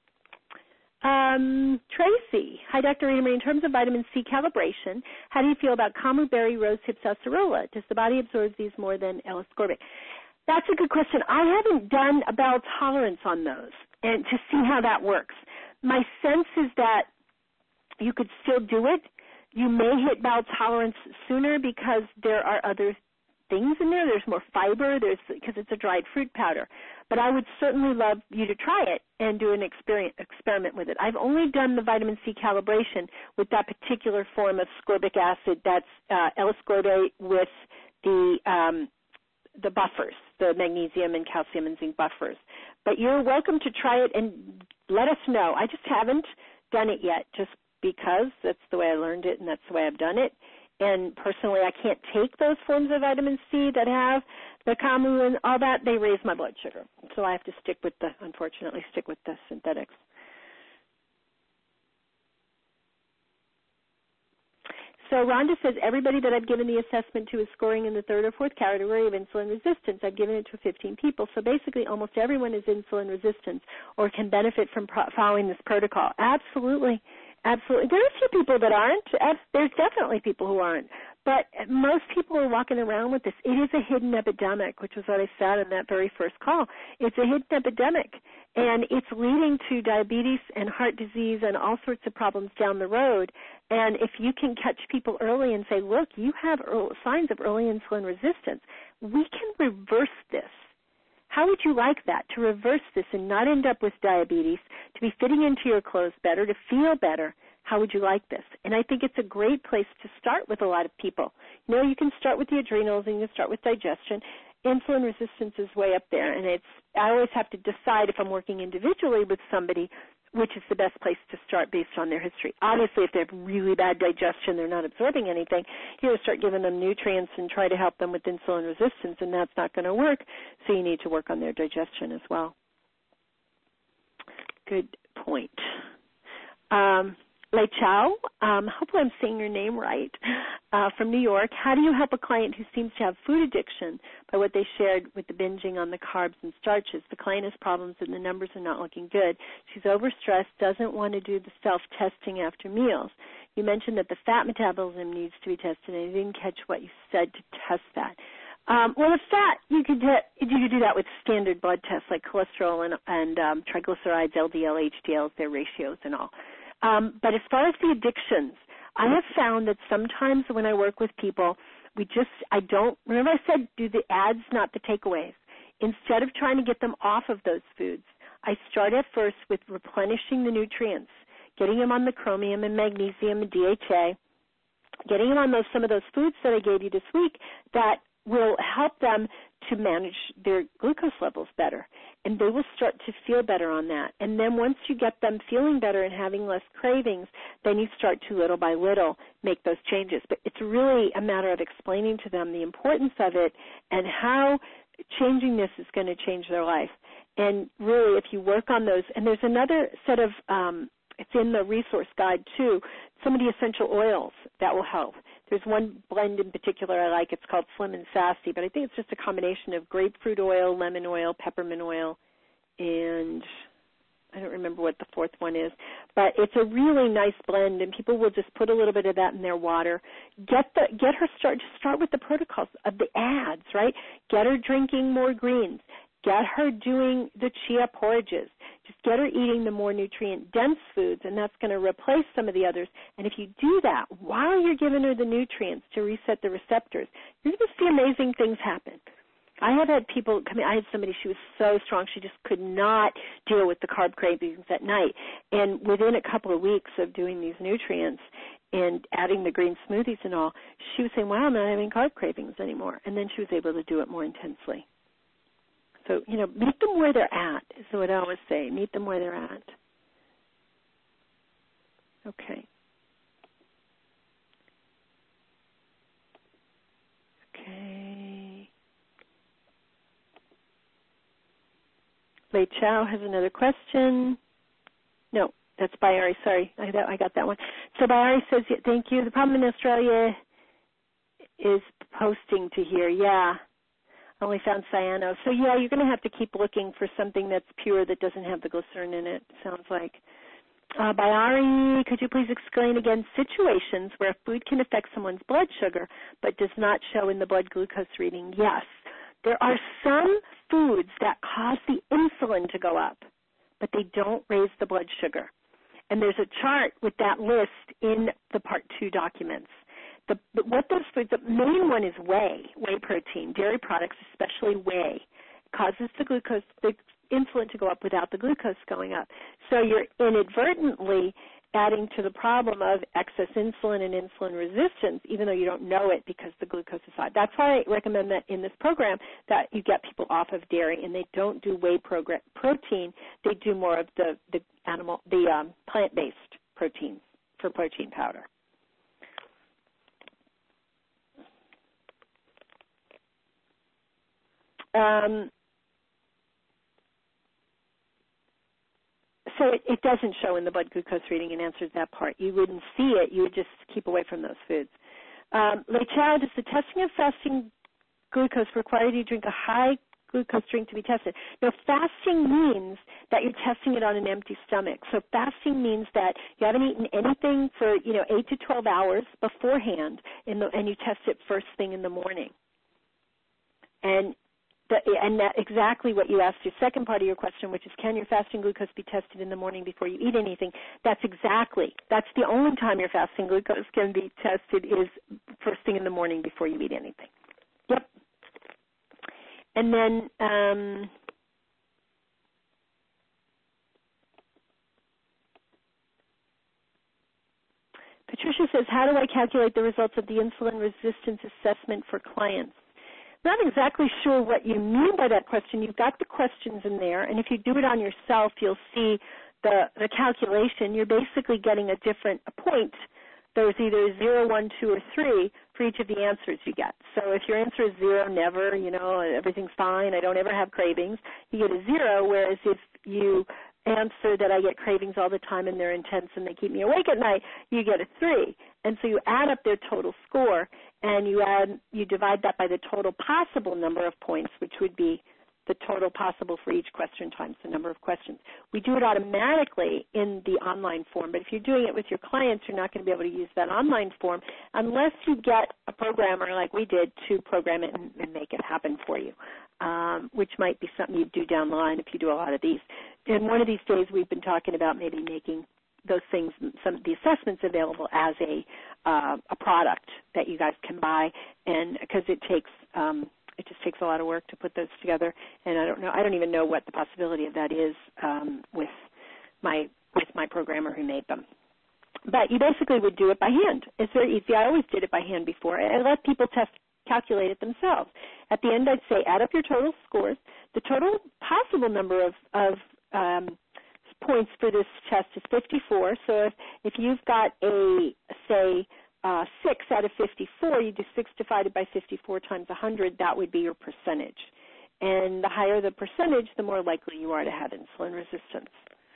[SPEAKER 1] Tracy. Hi, Dr. Rita Marie. In terms of vitamin C calibration, how do you feel about camu berry, rose hips, acerola? Does the body absorb these more than L-ascorbic? That's a good question. I haven't done a bowel tolerance on those and to see how that works. My sense is that you could still do it. You may hit bowel tolerance sooner because there are other things in there. There's more fiber. Because it's a dried fruit powder. But I would certainly love you to try it and do an experiment with it. I've only done the vitamin C calibration with that particular form of ascorbic acid. That's L-ascorbate with the buffers, the magnesium and calcium and zinc buffers. But you're welcome to try it and let us know. I just haven't done it yet, just because that's the way I learned it and that's the way I've done it. And personally, I can't take those forms of vitamin C that have the camu and all that. They raise my blood sugar. So I have to unfortunately stick with the synthetics. So Rhonda says, everybody that I've given the assessment to is scoring in the third or fourth category of insulin resistance. I've given it to 15 people. So basically almost everyone is insulin resistant or can benefit from following this protocol. Absolutely. Absolutely. There are a few people that aren't. There's definitely people who aren't. But most people are walking around with this. It is a hidden epidemic, which was what I said in that very first call. It's a hidden epidemic, and it's leading to diabetes and heart disease and all sorts of problems down the road. And if you can catch people early and say, look, you have signs of early insulin resistance, we can reverse this. How would you like that, to reverse this and not end up with diabetes, to be fitting into your clothes better, to feel better? How would you like this? And I think it's a great place to start with a lot of people. You know, you can start with the adrenals and you can start with digestion. Insulin resistance is way up there, and I always have to decide if I'm working individually with somebody which is the best place to start based on their history. Obviously, if they have really bad digestion, they're not absorbing anything, you're going to start giving them nutrients and try to help them with insulin resistance, and that's not going to work, so you need to work on their digestion as well. Good point. Lei Chow, hopefully I'm saying your name right, from New York. How do you help a client who seems to have food addiction by what they shared with the binging on the carbs and starches? The client has problems and the numbers are not looking good. She's overstressed, doesn't want to do the self-testing after meals. You mentioned that the fat metabolism needs to be tested, and I didn't catch what you said to test that. Well, the fat, you could do that with standard blood tests like cholesterol and triglycerides, LDL, HDL, their ratios and all. But as far as the addictions, I have found that sometimes when I work with people, remember I said do the adds, not the takeaways. Instead of trying to get them off of those foods, I start at first with replenishing the nutrients, getting them on the chromium and magnesium and DHA, getting them on some of those foods that I gave you this week that will help them to manage their glucose levels better, and they will start to feel better on that. And then once you get them feeling better and having less cravings, then you start to little by little make those changes. But it's really a matter of explaining to them the importance of it and how changing this is going to change their life. And really, if you work on those, and there's another set of it's in the resource guide too, some of the essential oils that will help. There's one blend in particular I like. It's called Slim and Sassy, but I think it's just a combination of grapefruit oil, lemon oil, peppermint oil, and I don't remember what the fourth one is. But it's a really nice blend, and people will just put a little bit of that in their water. Get her start with the protocols of the ads, right? Get her drinking more greens. Get her doing the chia porridges. Just get her eating the more nutrient-dense foods, and that's going to replace some of the others. And if you do that while you're giving her the nutrients to reset the receptors, you're going to see amazing things happen. I have had people come in. I had somebody, she was so strong, she just could not deal with the carb cravings at night. And within a couple of weeks of doing these nutrients and adding the green smoothies and all, she was saying, wow, I'm not having carb cravings anymore. And then she was able to do it more intensely. So, meet them where they're at is what I always say. Meet them where they're at. Okay. Okay. Lei Chow has another question. No, that's by Ari. Sorry, I got that one. So Barry says, thank you. The problem in Australia is posting to here. Yeah. I only found cyano. So, yeah, you're going to have to keep looking for something that's pure that doesn't have the glycerin in it, sounds like. Bayari, could you please explain again situations where food can affect someone's blood sugar but does not show in the blood glucose reading? Yes. There are some foods that cause the insulin to go up, but they don't raise the blood sugar. And there's a chart with that list in the Part 2 documents. What those foods, the main one is whey protein, dairy products, especially whey, causes the insulin to go up without the glucose going up. So you're inadvertently adding to the problem of excess insulin and insulin resistance, even though you don't know it because the glucose is high. That's why I recommend that in this program that you get people off of dairy and they don't do whey protein. They do more of the plant-based proteins for protein powder. So it doesn't show in the blood glucose reading and answers that part. You wouldn't see it. You would just keep away from those foods. Lei Chao, does the testing of fasting glucose require you to drink a high glucose drink to be tested? No, fasting means that you're testing it on an empty stomach. So fasting means that you haven't eaten anything for 8 to 12 hours beforehand, and you test it first thing in the morning. And that's exactly what you asked your second part of your question, which is, can your fasting glucose be tested in the morning before you eat anything? That's the only time your fasting glucose can be tested is first thing in the morning before you eat anything. Yep. And then Patricia says, how do I calculate the results of the insulin resistance assessment for clients? Not exactly sure what you mean by that question. You've got the questions in there, and if you do it on yourself, you'll see the calculation. You're basically getting a point. There's either 0, 1, 2, or 3 for each of the answers you get. So if your answer is 0, never, everything's fine, I don't ever have cravings, you get a 0, whereas if you answer that I get cravings all the time and they're intense and they keep me awake at night, you get a 3. And so you add up their total score and you divide that by the total possible number of points, which would be the total possible for each question times the number of questions. We do it automatically in the online form, but if you're doing it with your clients, you're not going to be able to use that online form unless you get a programmer like we did to program it and make it happen for you, which might be something you do down the line if you do a lot of these. And one of these days we've been talking about maybe making those things, some of the assessments available as a product that you guys can buy, and because it just takes a lot of work to put those together, and I don't even know what the possibility of that is with my programmer who made them. But you basically would do it by hand. It's very easy. I always did it by hand before. I let people calculate it themselves. At the end, I'd say add up your total scores. The total possible number of points for this test is 54. So if you've got say 6 out of 54, you do 6 divided by 54 times 100, that would be your percentage. And the higher the percentage, the more likely you are to have insulin resistance.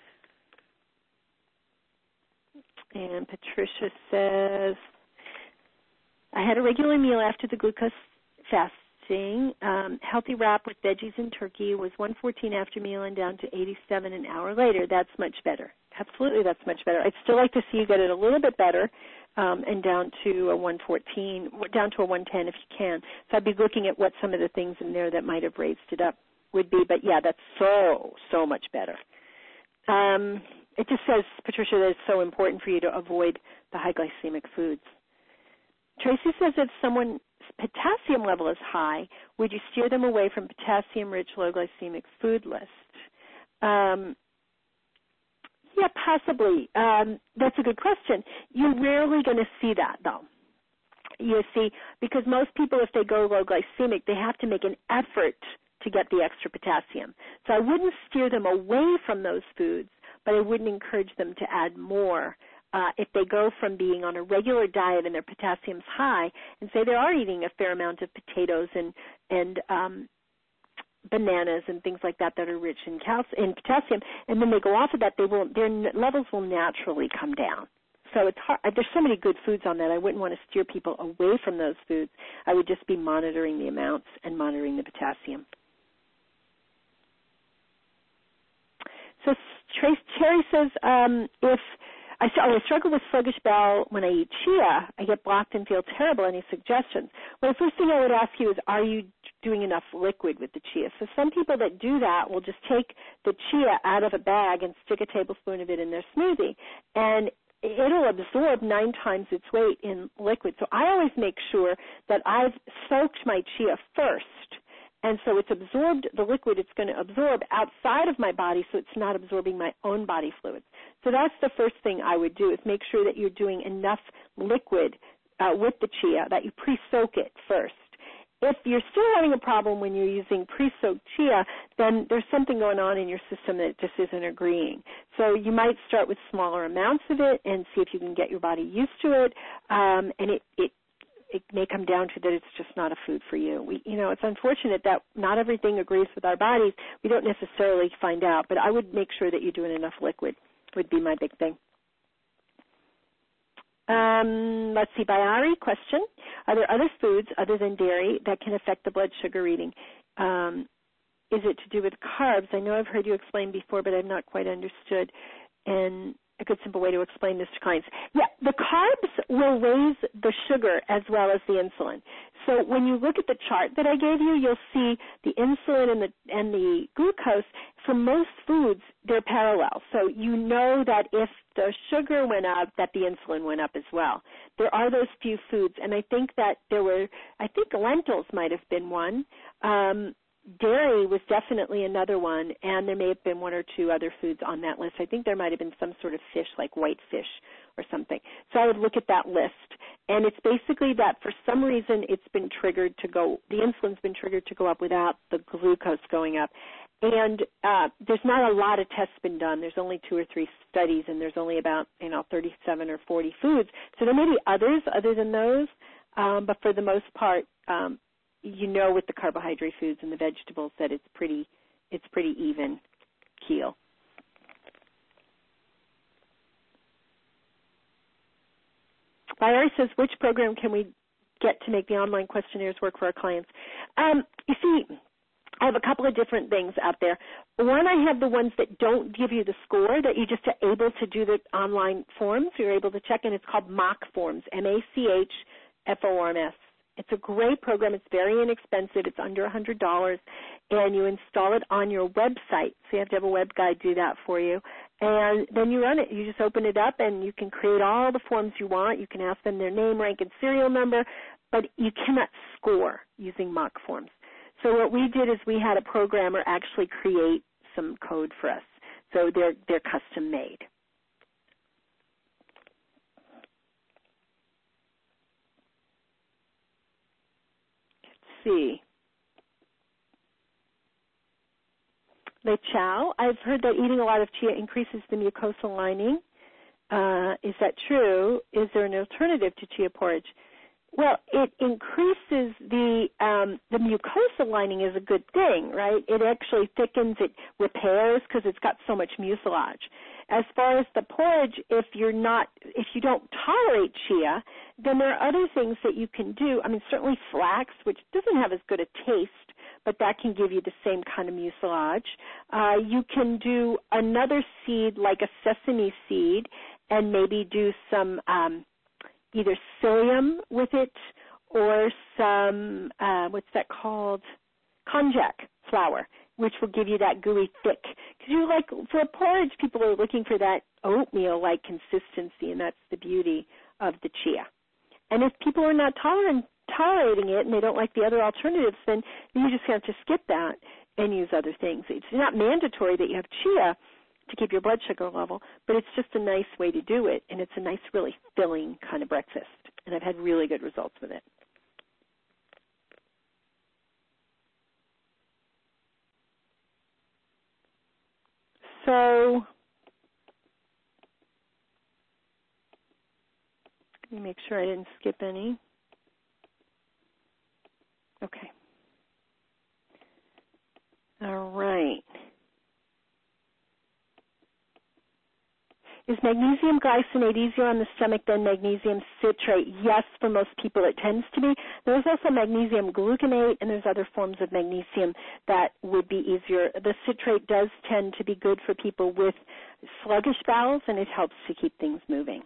[SPEAKER 1] And Patricia says, I had a regular meal after the glucose fasting. Healthy wrap with veggies and turkey was 114 after meal and down to 87 an hour later. That's much better. Absolutely, that's much better. I'd still like to see you get it a little bit better and down to a 114, down to a 110 if you can. So I'd be looking at what some of the things in there that might have raised it up would be. But, yeah, that's so much better. It just says, Patricia, that it's so important for you to avoid the high glycemic foods. Tracy says if someone's potassium level is high, would you steer them away from potassium-rich, low-glycemic food list? Yeah, possibly. That's a good question. You're rarely going to see that, though. You see, because most people, if they go low glycemic, they have to make an effort to get the extra potassium. So I wouldn't steer them away from those foods, but I wouldn't encourage them to add more. If they go from being on a regular diet and their potassium's high, and say they are eating a fair amount of potatoes and bananas and things like that are rich in potassium, and then they go off of that, their levels will naturally come down. So it's hard. There's so many good foods on that. I wouldn't want to steer people away from those foods. I would just be monitoring the amounts and monitoring the potassium. So Cherry says, if I struggle with sluggish bowel when I eat chia, I get blocked and feel terrible. Any suggestions? Well, the first thing I would ask you is, are you doing enough liquid with the chia? So some people that do that will just take the chia out of a bag and stick a tablespoon of it in their smoothie, and it'll absorb 9 times its weight in liquid. So I always make sure that I've soaked my chia first, and so it's absorbed the liquid it's going to absorb outside of my body, so it's not absorbing my own body fluids. So that's the first thing I would do, is make sure that you're doing enough liquid with the chia, that you pre-soak it first. If you're still having a problem when you're using pre-soaked chia, then there's something going on in your system that just isn't agreeing. So you might start with smaller amounts of it and see if you can get your body used to it, and it may come down to that it's just not a food for you. It's unfortunate that not everything agrees with our bodies. We don't necessarily find out, but I would make sure that you're doing enough liquid would be my big thing. Let's see, Bayari question. Are there other foods other than dairy that can affect the blood sugar reading? Is it to do with carbs? I know I've heard you explain before, but I've not quite understood. And a good simple way to explain this to clients. Yeah, the carbs will raise the sugar as well as the insulin. So when you look at the chart that I gave you, you'll see the insulin and the glucose. For most foods, they're parallel. So you know that if the sugar went up, that the insulin went up as well. There are those few foods, and I think that lentils might have been one. Dairy was definitely another one, and there may have been 1 or 2 other foods on that list. I think there might have been some sort of fish, like white fish or something. So I would look at that list, and it's basically that for some reason the insulin's been triggered to go up without the glucose going up. And there's not a lot of tests been done. There's only 2 or 3 studies, and there's only about 37 or 40 foods. So there may be others other than those, but for the most part, with the carbohydrate foods and the vegetables that it's pretty even keel. Byari says, which program can we get to make the online questionnaires work for our clients? You see, I have a couple of different things out there. One, I have the ones that don't give you the score, that you just are able to do the online forms. You're able to check, and it's called Mock Forms, MACHFORMS. It's a great program. It's very inexpensive. It's under $100, and you install it on your website. So you have to have a web guy do that for you, and then you run it. You just open it up, and you can create all the forms you want. You can ask them their name, rank, and serial number, but you cannot score using mock forms. So what we did is we had a programmer actually create some code for us. So they're custom made. See. Le Chow, I've heard that eating a lot of chia increases the mucosal lining. Is that true? Is there an alternative to chia porridge? Well, it increases the mucosal lining is a good thing, right? It actually thickens, it repairs because it's got so much mucilage. As far as the porridge, if you don't tolerate chia, then there are other things that you can do. I mean, certainly flax, which doesn't have as good a taste, but that can give you the same kind of mucilage. You can do another seed like a sesame seed and maybe do some either psyllium with it or some, what's that called, konjac flour, which will give you that gooey thick. Because for a porridge, people are looking for that oatmeal-like consistency, and that's the beauty of the chia. And if people are not tolerating it and they don't like the other alternatives, then you just have to skip that and use other things. It's not mandatory that you have chia to keep your blood sugar level, but it's just a nice way to do it, and it's a nice, really filling kind of breakfast, and I've had really good results with it. So let me make sure I didn't skip any. Okay. All right. Is magnesium glycinate easier on the stomach than magnesium citrate? Yes, for most people it tends to be. There's also magnesium gluconate, and there's other forms of magnesium that would be easier. The citrate does tend to be good for people with sluggish bowels, and it helps to keep things moving.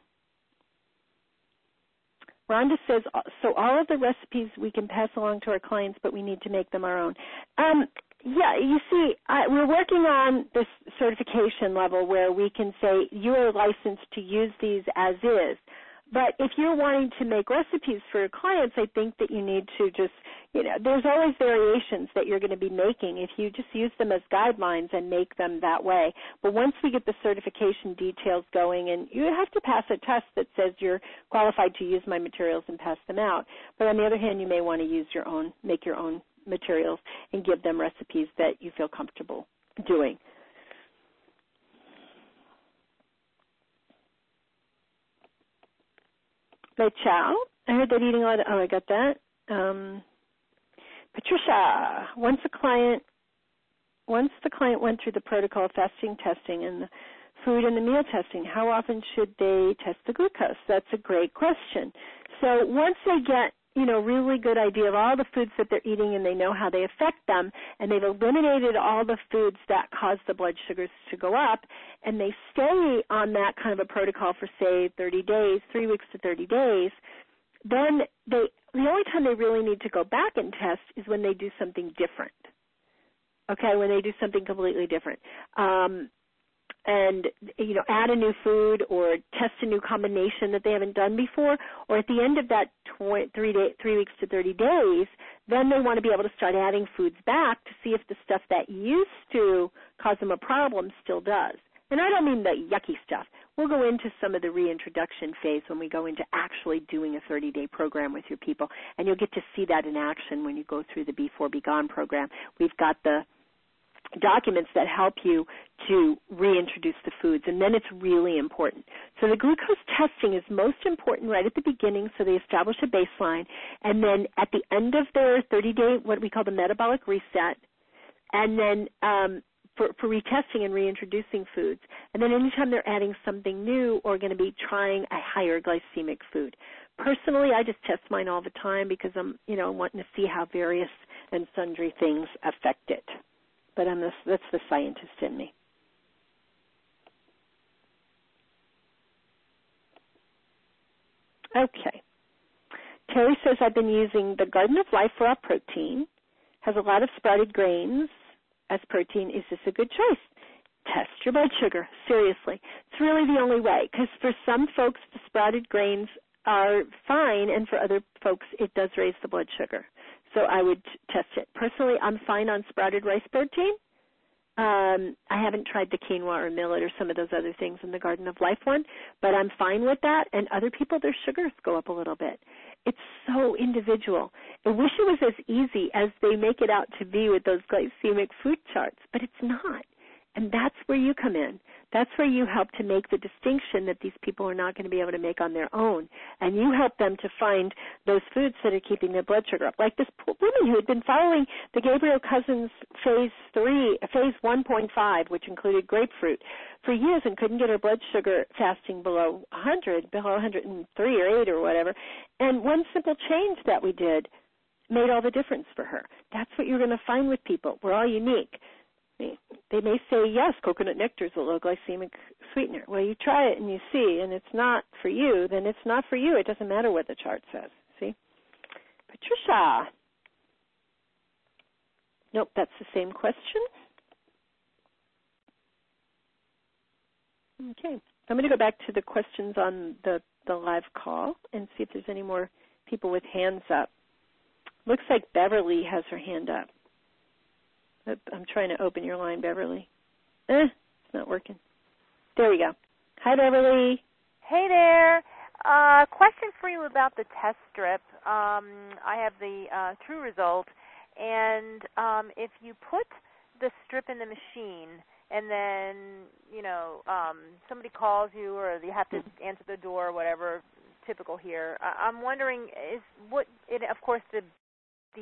[SPEAKER 1] Rhonda says, so all of the recipes we can pass along to our clients, but we need to make them our own. Yeah, you see, we're working on this certification level where we can say you are licensed to use these as is. But if you're wanting to make recipes for your clients, I think that you need to just, there's always variations that you're going to be making if you just use them as guidelines and make them that way. But once we get the certification details going, and you have to pass a test that says you're qualified to use my materials and pass them out. But on the other hand, you may want to use your own, make your own materials and give them recipes that you feel comfortable doing. Lei Chow, I heard that eating a lot of, I got that. Patricia, once the client went through the protocol of fasting testing and the food and the meal testing, how often should they test the glucose? That's a great question. So once they get really good idea of all the foods that they're eating and they know how they affect them, and they've eliminated all the foods that cause the blood sugars to go up, and they stay on that kind of a protocol for, say, 30 days, 3 weeks to 30 days, then the only time they really need to go back and test is when they do something different, okay, when they do something completely different. And, add a new food or test a new combination that they haven't done before, or at the end of that 3 weeks to 30 days, then they want to be able to start adding foods back to see if the stuff that used to cause them a problem still does. And I don't mean the yucky stuff. We'll go into some of the reintroduction phase when we go into actually doing a 30-day program with your people, and you'll get to see that in action when you go through the Before Be Gone program. We've got the documents that help you to reintroduce the foods, and then it's really important. So the glucose testing is most important right at the beginning, so they establish a baseline, and then at the end of their 30-day, what we call the metabolic reset, and then for retesting and reintroducing foods, and then anytime they're adding something new or going to be trying a higher glycemic food. Personally, I just test mine all the time because I'm, wanting to see how various and sundry things affect it. But that's the scientist in me. Okay. Terry says, I've been using the Garden of Life Raw Protein. Has a lot of sprouted grains as protein. Is this a good choice? Test your blood sugar. Seriously. It's really the only way, because for some folks, the sprouted grains are fine, and for other folks, it does raise the blood sugar. So I would test it. Personally, I'm fine on sprouted rice protein. I haven't tried the quinoa or millet or some of those other things in the Garden of Life one, but I'm fine with that. And other people, their sugars go up a little bit. It's so individual. I wish it was as easy as they make it out to be with those glycemic food charts, but it's not. And that's where you come in. That's where you help to make the distinction that these people are not going to be able to make on their own. And you help them to find those foods that are keeping their blood sugar up. Like this woman who had been following the Gabriel Cousens phase 1.5, which included grapefruit, for years and couldn't get her blood sugar fasting below 100, below 103 or 8 or whatever. And one simple change that we did made all the difference for her. That's what you're going to find with people. We're all unique. They may say, yes, coconut nectar is a low glycemic sweetener. Well, you try it and you see, and it's not for you, then it's not for you. It doesn't matter what the chart says. See? Patricia. Nope, that's the same question. Okay. I'm going to go back to the questions on the live call and see if there's any more people with hands up. Looks like Beverly has her hand up. I'm trying to open your line, Beverly. It's not working. There we go. Hi, Beverly.
[SPEAKER 3] Hey there. Question for you about the test strip. I have the true result, and if you put the strip in the machine and then, somebody calls you or you have to answer the door or whatever, typical here, I'm wondering, of course, the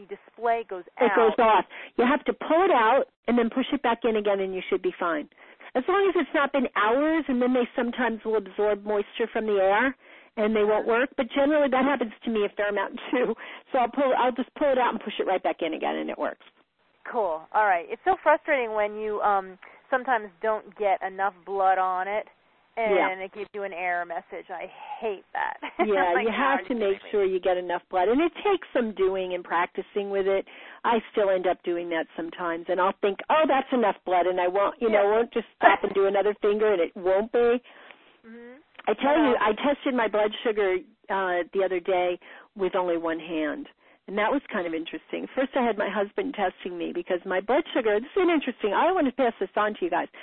[SPEAKER 3] display goes out.
[SPEAKER 1] It goes off. You have to pull it out and then push it back in again, and you should be fine. as long as it's not been hours, and then they sometimes will absorb moisture from the air and they won't work. But generally that happens to me a fair amount too. So I'll just pull it out and push it right back in again, and it works.
[SPEAKER 3] Cool. All right. It's so frustrating when you sometimes don't get enough blood on it, and it gives you an error message. I hate that.
[SPEAKER 1] Yeah,
[SPEAKER 3] like,
[SPEAKER 1] you have to make sure you get enough blood. And it takes some doing and practicing with it. I still end up doing that sometimes, and I'll think, oh, that's enough blood, and I won't, won't just stop and do another finger, and it won't be.
[SPEAKER 3] Mm-hmm.
[SPEAKER 1] I tell you, I tested my blood sugar the other day with only one hand. And that was kind of interesting. First, I had my husband testing me because my blood sugar, this is interesting. I want to pass this on to you guys.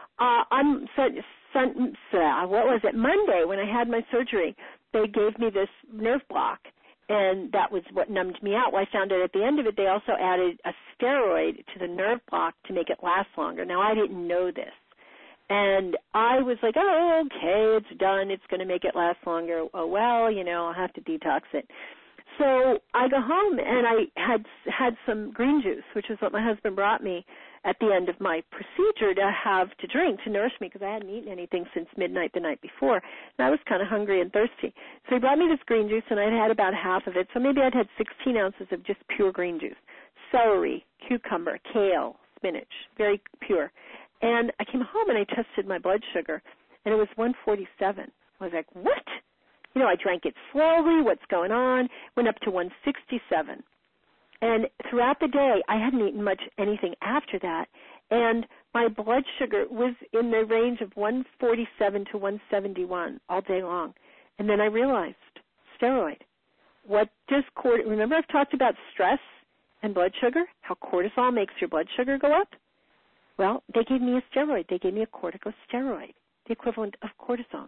[SPEAKER 1] Monday, when I had my surgery, they gave me this nerve block, and that was what numbed me out. Well, I found out at the end of it, they also added a steroid to the nerve block to make it last longer. Now, I didn't know this. And I was like, oh, okay, it's done. It's going to make it last longer. Oh, well, I'll have to detox it. So I go home, and I had some green juice, which is what my husband brought me at the end of my procedure to have to drink to nourish me because I hadn't eaten anything since midnight the night before, and I was kind of hungry and thirsty. So he brought me this green juice, and I'd had about half of it, so maybe I'd had 16 ounces of just pure green juice. Celery, cucumber, kale, spinach, very pure. And I came home, and I tested my blood sugar, and it was 147. I was like, what? I drank it slowly. What's going on? Went up to 167. And throughout the day, I hadn't eaten much anything after that. And my blood sugar was in the range of 147 to 171 all day long. And then I realized, steroid. Remember I've talked about stress and blood sugar, how cortisol makes your blood sugar go up? Well, they gave me a steroid. They gave me a corticosteroid, the equivalent of cortisol.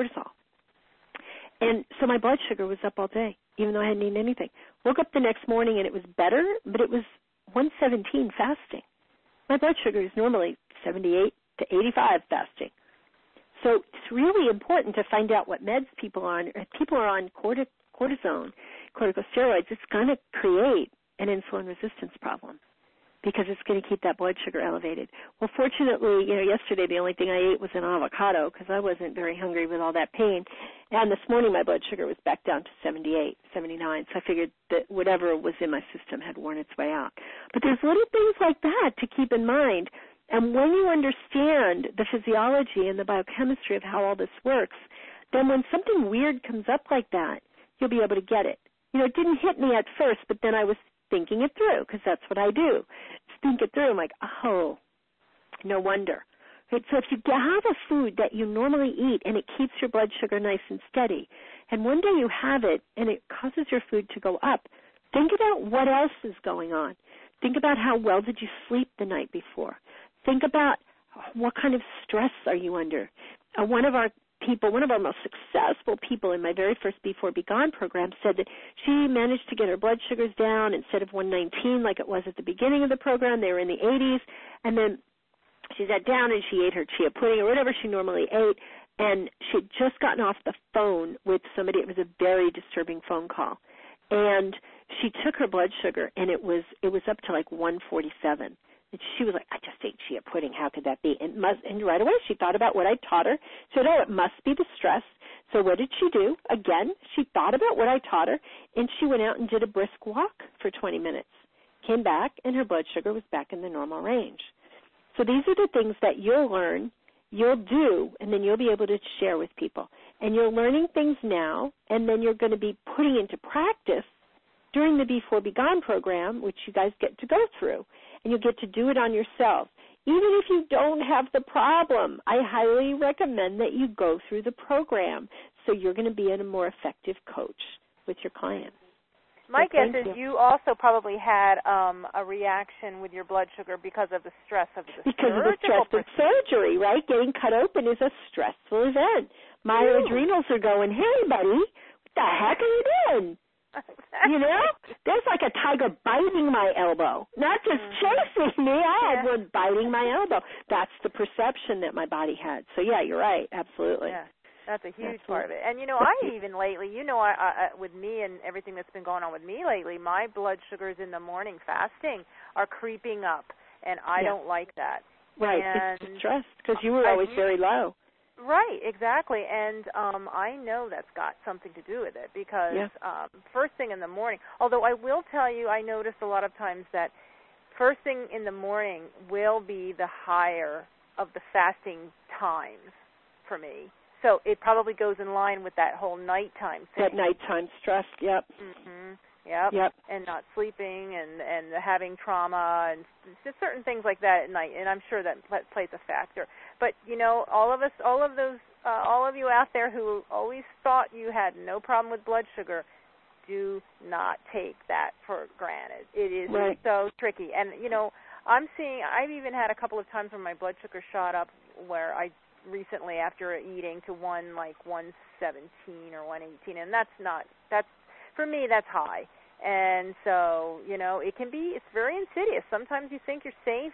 [SPEAKER 1] And so my blood sugar was up all day, even though I hadn't eaten anything. Woke up the next morning, and it was better, but it was 117 fasting. My blood sugar is normally 78 to 85 fasting. So it's really important to find out what meds people are on. If people are on cortisone, corticosteroids, it's going to create an insulin resistance problem because it's going to keep that blood sugar elevated. Well, fortunately, yesterday the only thing I ate was an avocado because I wasn't very hungry with all that pain. And this morning my blood sugar was back down to 78, 79. So I figured that whatever was in my system had worn its way out. But there's little things like that to keep in mind. And when you understand the physiology and the biochemistry of how all this works, then when something weird comes up like that, you'll be able to get it. It didn't hit me at first, but then I was thinking it through because that's what I do. Just think it through. I'm like, oh, no wonder. Right? So if you have a food that you normally eat and it keeps your blood sugar nice and steady, and one day you have it and it causes your food to go up, think about what else is going on. Think about how well did you sleep the night before. Think about what kind of stress are you under. One of our most successful people in my very first Before Be Gone program said that she managed to get her blood sugars down instead of 119 like it was at the beginning of the program. They were in the 80s, and then she sat down and she ate her chia pudding or whatever she normally ate, and she had just gotten off the phone with somebody. It was a very disturbing phone call, and she took her blood sugar, and it was up to like 147. And she was like, I just ate chia pudding. How could that be? And right away she thought about what I taught her. She said, oh, it must be the stress. So what did she do? Again, she thought about what I taught her, and she went out and did a brisk walk for 20 minutes. Came back, and her blood sugar was back in the normal range. So these are the things that you'll learn, you'll do, and then you'll be able to share with people. And you're learning things now, and then you're going to be putting into practice during the Before Be Gone program, which you guys get to go through, and you get to do it on yourself. Even if you don't have the problem, I highly recommend that you go through the program so you're going to be a more effective coach with your clients.
[SPEAKER 3] My guess is you also probably had a reaction with your blood sugar because of the stress of the surgery.
[SPEAKER 1] Because of the stress of surgery, right? Getting cut open is a stressful event. My adrenals are going, hey, buddy, what the heck are you doing? There's like a tiger biting my elbow, not just chasing me. I had one biting my elbow. That's the perception that my body had. So, yeah, you're right. Absolutely.
[SPEAKER 3] Yeah, that's a huge part of it. And, I even lately, I with me and everything that's been going on with me lately, my blood sugars in the morning fasting are creeping up, and I don't like that.
[SPEAKER 1] Right,
[SPEAKER 3] and
[SPEAKER 1] it's distressed because you were always very low.
[SPEAKER 3] Right, exactly. And I know that's got something to do with it because first thing in the morning, although I will tell you, I noticed a lot of times that first thing in the morning will be the higher of the fasting times for me. So it probably goes in line with that whole nighttime thing.
[SPEAKER 1] That nighttime stress, yep.
[SPEAKER 3] Mm-hmm. Yep. And not sleeping and having trauma and just certain things like that at night. And I'm sure that plays a factor. But, you know, all of you out there who always thought you had no problem with blood sugar, do not take that for granted. It is so tricky. And, you know, I've even had a couple of times when my blood sugar shot up where I recently after eating to 117 or 118, and that's for me that's high. And so, you know, it's very insidious. Sometimes you think you're safe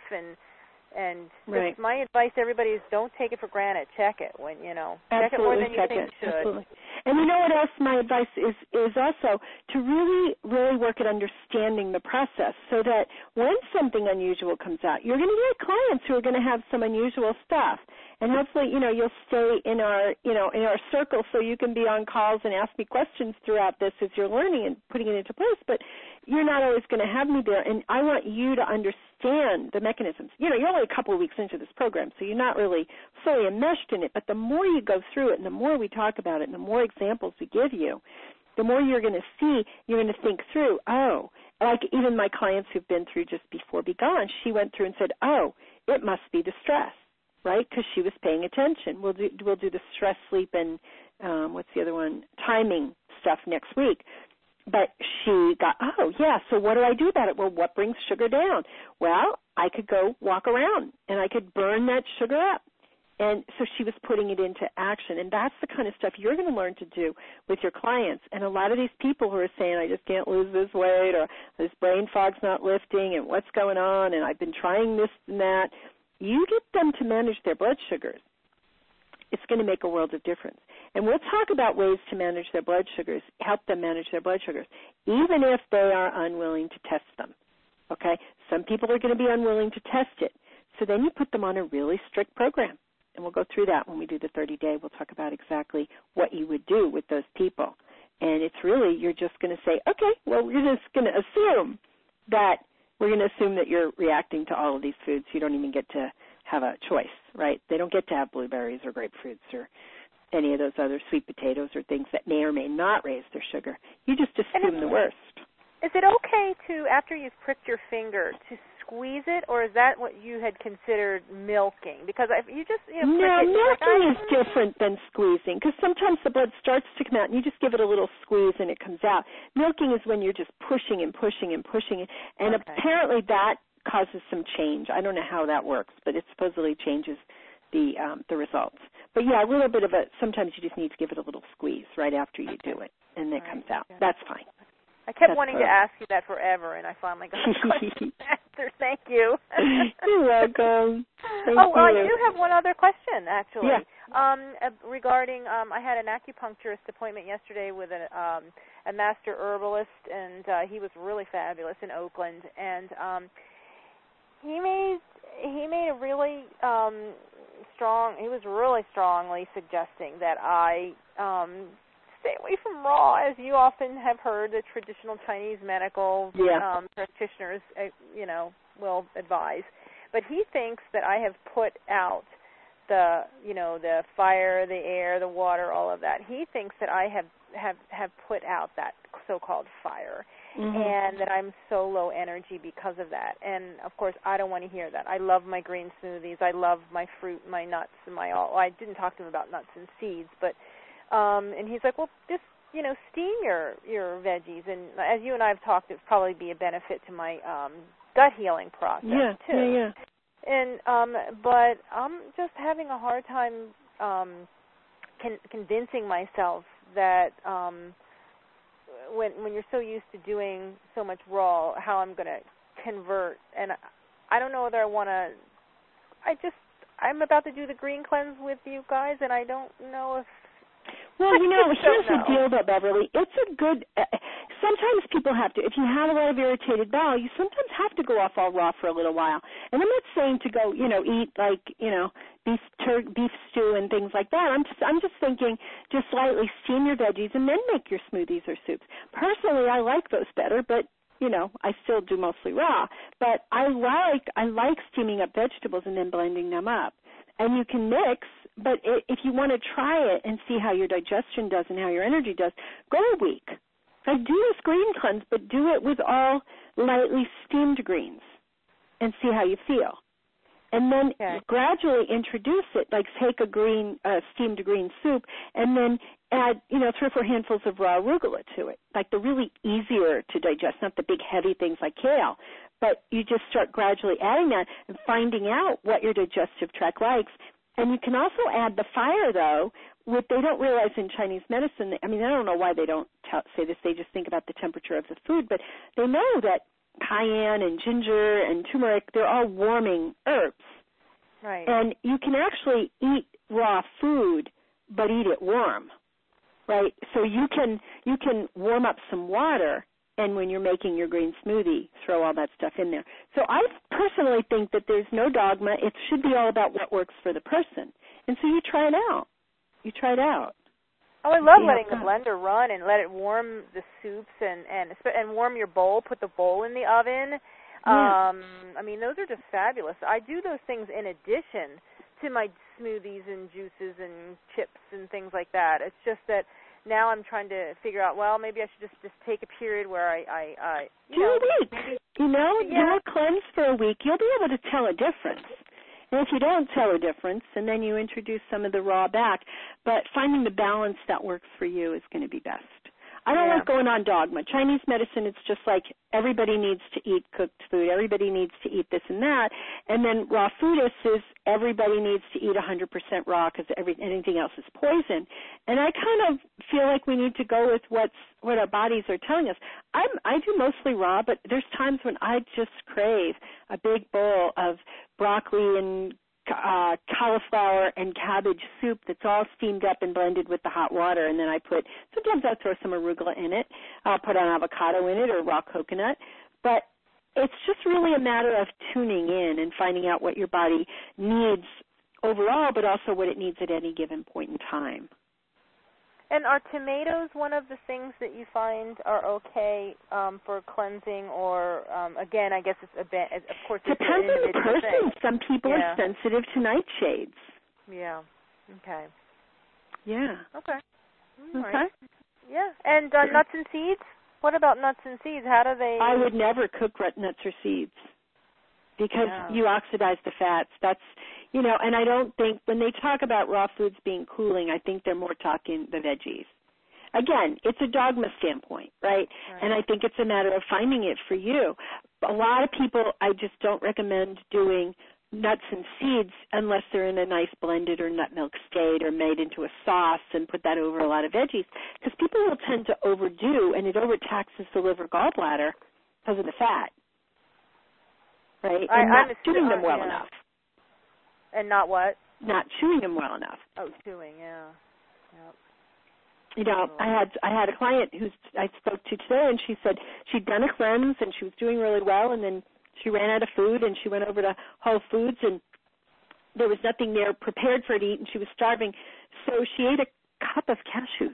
[SPEAKER 3] and just my advice to everybody is don't take it for granted. Check it when, you know, check it more than you think you should.
[SPEAKER 1] Absolutely. And you know what else my advice is also to really, really work at understanding the process so that when something unusual comes out, you're going to get clients who are going to have some unusual stuff. And hopefully, you know, you'll stay in our circle so you can be on calls and ask me questions throughout this as you're learning and putting it into place. But you're not always going to have me there. And I want you to understand the mechanisms. You know, you're only a couple of weeks into this program, so you're not really fully enmeshed in it. But the more you go through it and the more we talk about it and the more examples we give you, the more you're going to see, you're going to think through, like even my clients who've been through Just Before Be Gone, she went through and said, it must be the stress. Right, because she was paying attention. We'll do the stress, sleep, and what's the other one? Timing stuff next week. But she got, so what do I do about it? Well, what brings sugar down? Well, I could go walk around, and I could burn that sugar up. And so she was putting it into action. And that's the kind of stuff you're going to learn to do with your clients. And a lot of these people who are saying, I just can't lose this weight, or this brain fog's not lifting, and what's going on, and I've been trying this and that, you get them to manage their blood sugars. It's going to make a world of difference. And we'll talk about ways to manage their blood sugars, help them manage their blood sugars, even if they are unwilling to test them. Okay? Some people are going to be unwilling to test it. So then you put them on a really strict program. And we'll go through that when we do the 30-day. We'll talk about exactly what you would do with those people. And it's really, you're just going to say, okay, well, we're just going to assume that you're reacting to all of these foods. You don't even get to have a choice, right? They don't get to have blueberries or grapefruits or any of those other sweet potatoes or things that may or may not raise their sugar. You just assume the worst.
[SPEAKER 3] Is it okay to, after you've pricked your finger, to squeeze it, or is that what you had considered milking? Because you just,
[SPEAKER 1] no, milking is different than squeezing, because sometimes the blood starts to come out, and you just give it a little squeeze, and it comes out. Milking is when you're just pushing and pushing and pushing, and apparently that causes some change. I don't know how that works, but it supposedly changes the results. But yeah, a little bit of sometimes you just need to give it a little squeeze right after you do it, and it comes out. That's fine.
[SPEAKER 3] I kept wanting to ask you that forever, and I finally got the question answered. Thank you.
[SPEAKER 1] You're welcome. Thank you.
[SPEAKER 3] I do have one other question, actually. Yeah. Regarding, I had an acupuncturist appointment yesterday with a master herbalist, and he was really fabulous in Oakland. And he made a really he was really strongly suggesting that I stay away from raw, as you often have heard the traditional Chinese medical practitioners, will advise. But he thinks that I have put out the fire, the air, the water, all of that. He thinks that I have put out that so-called fire, and that I'm so low energy because of that. And of course, I don't want to hear that. I love my green smoothies. I love my fruit, my nuts, and my all. I didn't talk to him about nuts and seeds, but. And he's like, well, just, steam your veggies. And as you and I have talked, it'd probably be a benefit to my gut healing process, too.
[SPEAKER 1] Yeah.
[SPEAKER 3] And, but I'm just having a hard time convincing myself that when you're so used to doing so much raw, how I'm going to convert. And I don't know whether I want to, I'm about to do the green cleanse with you guys, and I don't know if,
[SPEAKER 1] well, here's the deal, though, Beverly. It's a good sometimes people have to, if you have a lot of irritated bowel, you sometimes have to go off all raw for a little while. And I'm not saying to go, eat like, beef stew and things like that. I'm just thinking just slightly steam your veggies and then make your smoothies or soups. Personally, I like those better, but I still do mostly raw. But I like steaming up vegetables and then blending them up. And you can mix, but if you want to try it and see how your digestion does and how your energy does, go a week. I do this green cleanse, but do it with all lightly steamed greens and see how you feel. And then gradually introduce it, like take a steamed green soup and then add, 3 or 4 handfuls of raw arugula to it, like the really easier to digest, not the big heavy things like kale. But you just start gradually adding that and finding out what your digestive tract likes. And you can also add the fire, though. What they don't realize in Chinese medicine, I don't know why they don't say this. They just think about the temperature of the food. But they know that cayenne and ginger and turmeric, they're all warming herbs.
[SPEAKER 3] Right.
[SPEAKER 1] And you can actually eat raw food, but eat it warm, right? So you can warm up some water, and when you're making your green smoothie, throw all that stuff in there. So I personally think that there's no dogma. It should be all about what works for the person. And so you try it out.
[SPEAKER 3] Oh, I love letting the blender run and let it warm the soups and warm your bowl. Put the bowl in the oven.
[SPEAKER 1] Yeah.
[SPEAKER 3] Those are just fabulous. I do those things in addition to my smoothies and juices and chips and things like that. It's just that now I'm trying to figure out, well, maybe I should just take a period where I
[SPEAKER 1] do a week. Do a cleanse for a week. You'll be able to tell a difference. And if you don't tell a difference, and then you introduce some of the raw back, but finding the balance that works for you is going to be best. I don't like going on dogma. Chinese medicine, it's just like everybody needs to eat cooked food. Everybody needs to eat this and that. And then raw foodists is everybody needs to eat 100% raw because anything else is poison. And I kind of feel like we need to go with what our bodies are telling us. I do mostly raw, but there's times when I just crave a big bowl of broccoli and cauliflower and cabbage soup that's all steamed up and blended with the hot water, and then sometimes I throw some arugula in it. I'll put an avocado in it or raw coconut. But it's just really a matter of tuning in and finding out what your body needs overall, but also what it needs at any given point in time.
[SPEAKER 3] And are tomatoes one of the things that you find are okay for cleansing, or again, I guess it's of course it's
[SPEAKER 1] depends on the person.
[SPEAKER 3] Thing.
[SPEAKER 1] Some people are sensitive to nightshades.
[SPEAKER 3] Yeah. Okay.
[SPEAKER 1] Yeah.
[SPEAKER 3] Okay. All
[SPEAKER 1] okay.
[SPEAKER 3] Right. Yeah. And nuts and seeds? What about nuts and seeds? How do they?
[SPEAKER 1] I would never cook nuts or seeds because you oxidize the fats. That's and I don't think when they talk about raw foods being cooling, I think they're more talking the veggies. Again, it's a dogma standpoint, right? And I think it's a matter of finding it for you. A lot of people, I just don't recommend doing nuts and seeds unless they're in a nice blended or nut milk state or made into a sauce and put that over a lot of veggies, because people will tend to overdo and it overtaxes the liver gallbladder because of the fat, right? And not chewing them well enough.
[SPEAKER 3] And not what?
[SPEAKER 1] Not chewing them well enough.
[SPEAKER 3] Oh, chewing, yeah.
[SPEAKER 1] Yep. I had a client who I spoke to today, and she said she'd done a cleanse and she was doing really well, and then she ran out of food and she went over to Whole Foods and there was nothing there prepared for her to eat and she was starving, so she ate a cup of cashews.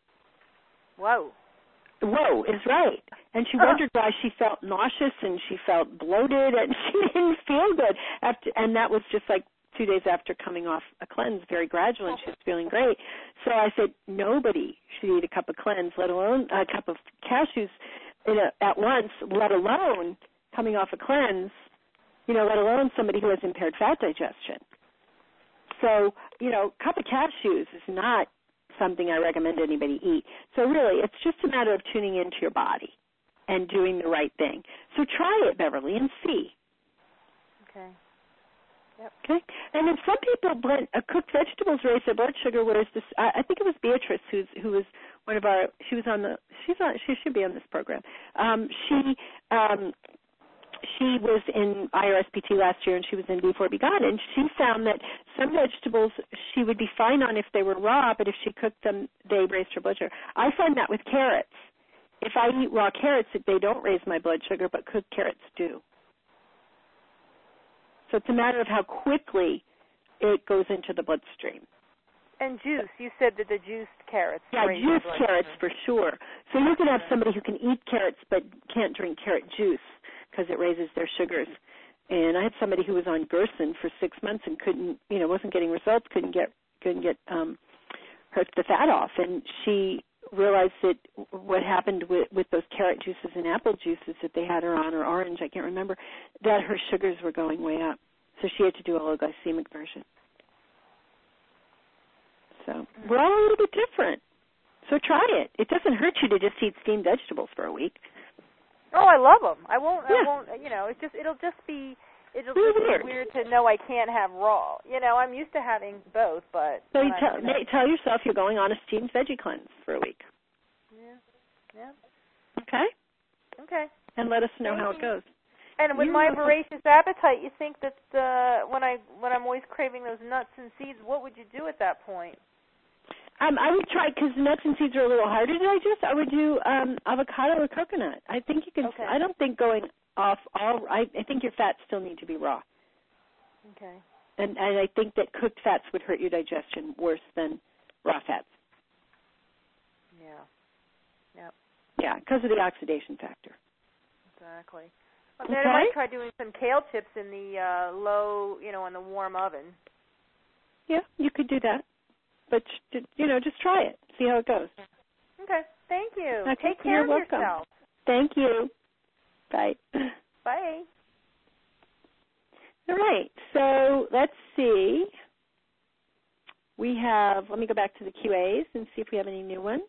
[SPEAKER 1] Whoa is right. And she wondered why she felt nauseous and she felt bloated and she didn't feel good and that was just like 2 days after coming off a cleanse, very gradual, and she was feeling great. So I said, nobody should eat a cup of cleanse, let alone a cup of cashews at once, let alone coming off a cleanse, let alone somebody who has impaired fat digestion. So, cup of cashews is not something I recommend anybody eat. So really, it's just a matter of tuning into your body and doing the right thing. So try it, Beverly, and see.
[SPEAKER 3] Okay. Yep. Okay.
[SPEAKER 1] And then some people blend cooked vegetables raise their blood sugar, whereas this I think it was Beatrice who was one of our she should be on this program. She was in IRSPT last year and she was in Before Begun, and she found that some vegetables she would be fine on if they were raw, but if she cooked them, they raised her blood sugar. I find that with carrots. if I eat raw carrots, they don't raise my blood sugar, but cooked carrots do. So it's a matter of how quickly it goes into the bloodstream.
[SPEAKER 3] And juice. You said that the juiced carrots.
[SPEAKER 1] Yeah, juiced carrots for sure. So you can have somebody who can eat carrots but can't drink carrot juice because it raises their sugars. And I had somebody who was on Gerson for 6 months and couldn't, wasn't getting results, couldn't get the fat off. And she realized that what happened with those carrot juices and apple juices that they had her on, or orange, I can't remember, that her sugars were going way up. So she had to do a low glycemic version. So we're all a little bit different. So try it. It doesn't hurt you to just eat steamed vegetables for a week.
[SPEAKER 3] Oh, I love them. I won't. It'll just be weird to know I can't have raw. I'm used to having both, but. So you
[SPEAKER 1] tell yourself you're going on a steamed veggie cleanse for a week.
[SPEAKER 3] Yeah.
[SPEAKER 1] Okay.
[SPEAKER 3] Okay.
[SPEAKER 1] And let us know how it goes.
[SPEAKER 3] And with my voracious appetite, you think that when I'm always craving those nuts and seeds, what would you do at that point?
[SPEAKER 1] I would try, because nuts and seeds are a little harder to digest. I would do avocado or coconut. I think you can. Okay. I don't think going off all. I think your fats still need to be raw.
[SPEAKER 3] Okay.
[SPEAKER 1] And I think that cooked fats would hurt your digestion worse than raw fats.
[SPEAKER 3] Yeah. Yep.
[SPEAKER 1] Yeah, because of the oxidation factor.
[SPEAKER 3] Exactly. Well, then I might try doing some kale chips in the low, in the warm oven.
[SPEAKER 1] Yeah, you could do that. But, just try it. See how it goes.
[SPEAKER 3] Okay. Thank you.
[SPEAKER 1] Okay.
[SPEAKER 3] Take care of yourself.
[SPEAKER 1] Thank you. Bye.
[SPEAKER 3] Bye.
[SPEAKER 1] All right. So let's see. Let me go back to the QAs and see if we have any new ones.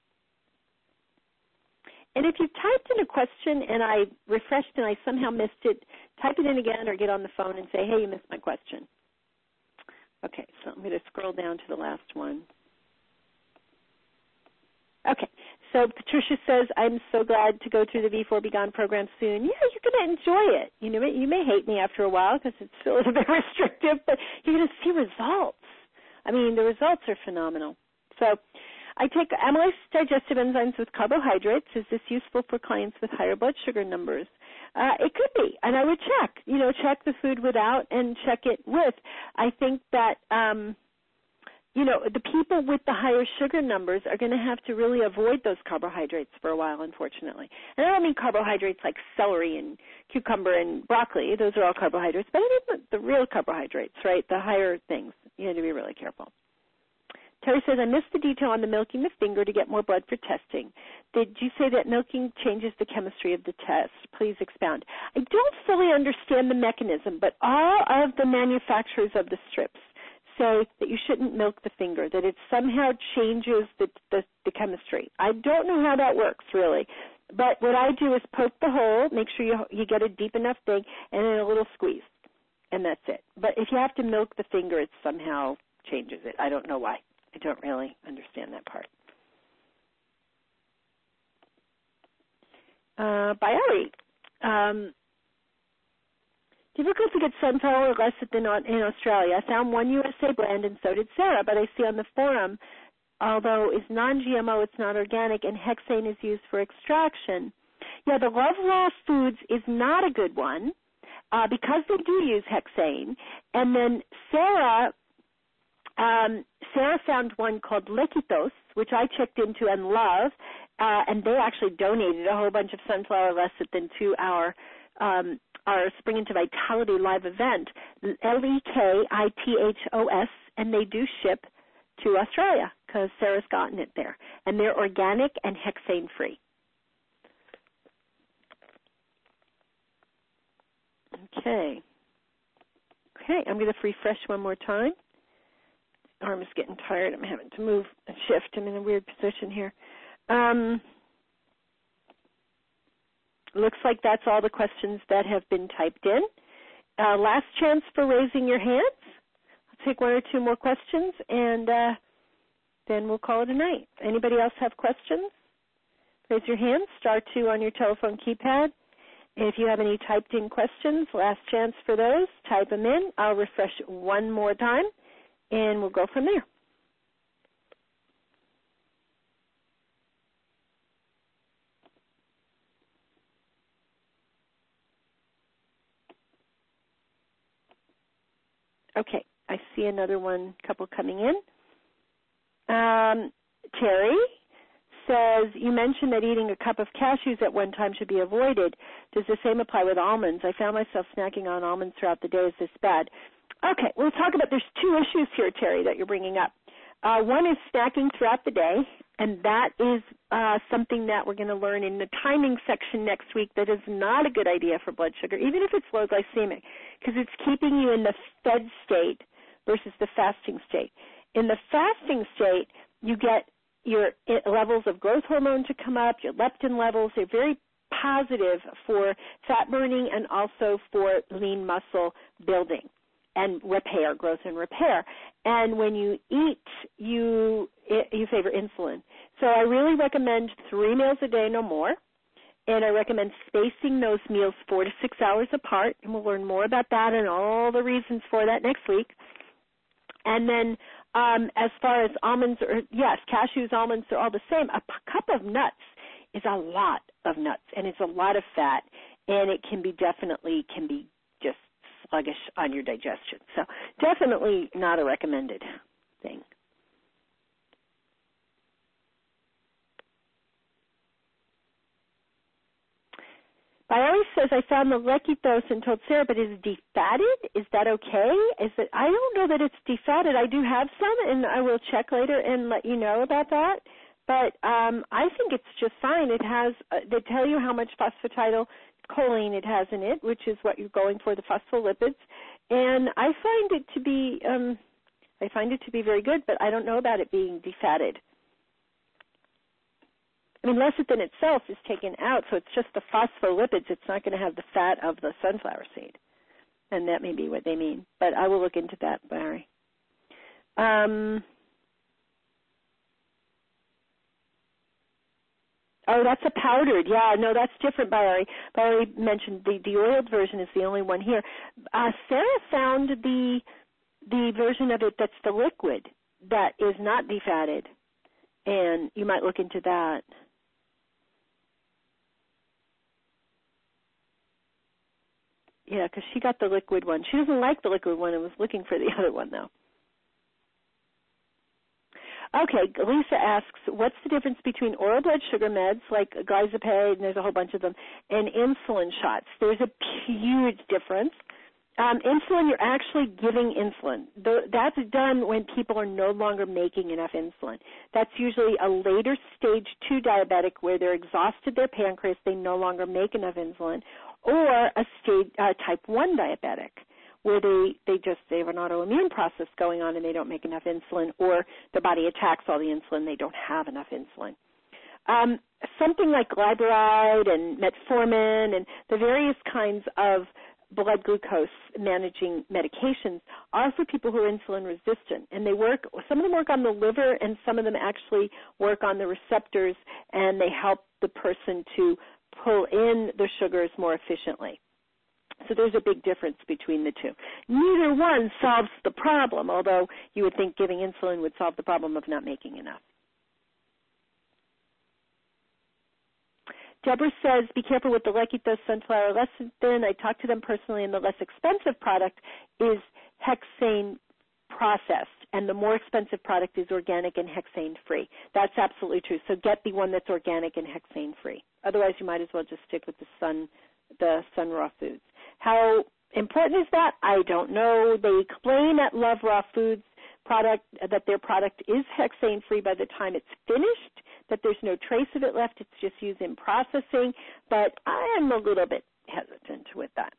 [SPEAKER 1] And if you've typed in a question and I refreshed and I somehow missed it, type it in again or get on the phone and say, hey, you missed my question. Okay, so I'm going to scroll down to the last one. Okay, so Patricia says, I'm so glad to go through the V4 Be Gone program soon. Yeah, you're going to enjoy it. You may hate me after a while because it's a little bit restrictive, but you're going to see results. I mean, the results are phenomenal. So I take amylase digestive enzymes with carbohydrates. Is this useful for clients with higher blood sugar numbers? It could be, and I would check. Check the food without and check it with. I think that, the people with the higher sugar numbers are going to have to really avoid those carbohydrates for a while, unfortunately. And I don't mean carbohydrates like celery and cucumber and broccoli. Those are all carbohydrates. But I mean the real carbohydrates, right, the higher things. You have to be really careful. Terry says, I missed the detail on the milking the finger to get more blood for testing. Did you say that milking changes the chemistry of the test? Please expound. I don't fully understand the mechanism, but all of the manufacturers of the strips say that you shouldn't milk the finger, that it somehow changes the chemistry. I don't know how that works, really. But what I do is poke the hole, make sure you get a deep enough thing, and then a little squeeze, and that's it. But if you have to milk the finger, it somehow changes it. I don't know why. I don't really understand that part. Biari, difficult to get sunflower lecithin in Australia. I found one USA brand and so did Sarah, but I see on the forum, although it's non-GMO, it's not organic, and hexane is used for extraction. Yeah, the Love Raw Foods is not a good one because they do use hexane. And then Sarah found one called Lequitos, which I checked into and love, and they actually donated a whole bunch of sunflower lecithin to our Spring into Vitality live event, Lekitos, and they do ship to Australia because Sarah's gotten it there. And they're organic and hexane-free. Okay, I'm going to refresh one more time. Arm is getting tired. I'm having to move and shift. I'm in a weird position here. Looks like that's all the questions that have been typed in. Last chance for raising your hands. I'll take one or two more questions, and then we'll call it a night. Anybody else have questions? Raise your hand. *2 on your telephone keypad. If you have any typed-in questions, last chance for those. Type them in. I'll refresh one more time, and we'll go from there. Okay, I see another couple coming in. Terry says, you mentioned that eating a cup of cashews at one time should be avoided. Does the same apply with almonds? I found myself snacking on almonds throughout the day. Is this bad? Okay, we'll talk about, there's two issues here, Terry, that you're bringing up. One is snacking throughout the day, and that is something that we're going to learn in the timing section next week. That is not a good idea for blood sugar, even if it's low glycemic, because it's keeping you in the fed state versus the fasting state. In the fasting state, you get your levels of growth hormone to come up, your leptin levels. They're very positive for fat burning and also for lean muscle building and repair, growth and repair. And when you eat, you favor insulin. So I really recommend 3 meals a day, no more. And I recommend spacing those meals 4 to 6 hours apart. And we'll learn more about that and all the reasons for that next week. And then as far as almonds, cashews, almonds, they're all the same. A cup of nuts is a lot of nuts, and it's a lot of fat, and it can be just sluggish on your digestion. So definitely not a recommended thing. Bialy says, I found the Lekythos and told Sarah, but is it defatted? Is that okay? I don't know that it's defatted. I do have some, and I will check later and let you know about that. But I think it's just fine. It has, they tell you how much phosphatidylcholine it has in it, which is what you're going for, the phospholipids. And I find it to be very good, but I don't know about it being defatted. I mean, lecithin itself is taken out, so it's just the phospholipids. It's not going to have the fat of the sunflower seed. And that may be what they mean. But I will look into that, Barry. Oh, that's a powdered. Yeah, no, that's different, Barry. Barry mentioned the deoiled version is the only one here. Sarah found the version of it that's the liquid that is not defatted, and you might look into that. Yeah, because she got the liquid one. She doesn't like the liquid one and was looking for the other one, though. Okay, Lisa asks, what's the difference between oral blood sugar meds like Glizapide, and there's a whole bunch of them, and insulin shots? There's a huge difference. Insulin, you're actually giving insulin. That's done when people are no longer making enough insulin. That's usually a later stage 2 diabetic where they're exhausted their pancreas, they no longer make enough insulin, or a type 1 diabetic where they have an autoimmune process going on and they don't make enough insulin, or the body attacks all the insulin, they don't have enough insulin. Something like glyburide and metformin and the various kinds of blood glucose managing medications are for people who are insulin resistant, and some of them work on the liver and some of them actually work on the receptors, and they help the person to pull in the sugars more efficiently. So there's a big difference between the two. Neither one solves the problem, although you would think giving insulin would solve the problem of not making enough. Deborah says, be careful with the Lekythos sunflower lecithin. I talked to them personally, and the less expensive product is hexane processed, and the more expensive product is organic and hexane-free. That's absolutely true. So get the one that's organic and hexane-free. Otherwise, you might as well just stick with the Sun Raw Foods. How important is that? I don't know. They claim at Love Raw Foods that their product is hexane-free by the time it's finished, that there's no trace of it left. It's just used in processing, but I am a little bit hesitant with that.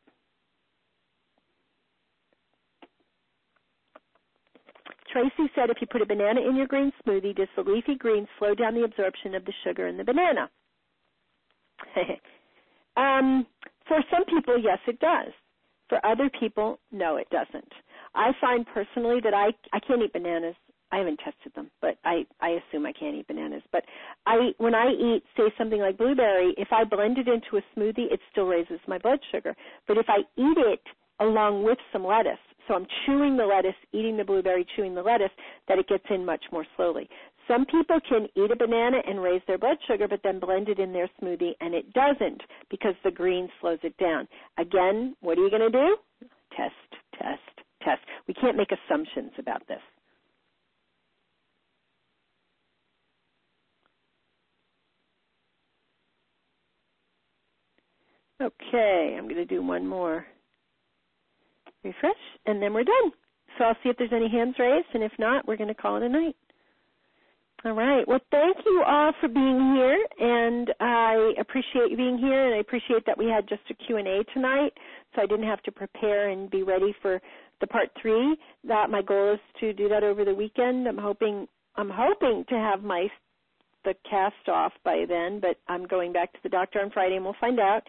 [SPEAKER 1] Tracy said, if you put a banana in your green smoothie, does the leafy green slow down the absorption of the sugar in the banana? For some people, yes, it does. For other people, no, it doesn't. I find personally that I can't eat bananas. I haven't tested them, but I assume I can't eat bananas. But when I eat, say, something like blueberry, if I blend it into a smoothie, it still raises my blood sugar. But if I eat it along with some lettuce, so I'm chewing the lettuce, eating the blueberry, chewing the lettuce, that it gets in much more slowly. Some people can eat a banana and raise their blood sugar, but then blend it in their smoothie, and it doesn't because the green slows it down. Again, what are you going to do? Test. We can't make assumptions about this. Okay, I'm going to do one more refresh, and then we're done. So I'll see if there's any hands raised, and if not, we're going to call it a night. All right. Well, thank you all for being here, and I appreciate you being here, and I appreciate that we had just a Q&A tonight, so I didn't have to prepare and be ready for the part 3. That my goal is to do that over the weekend. I'm hoping to have the cast off by then, but I'm going back to the doctor on Friday, and we'll find out.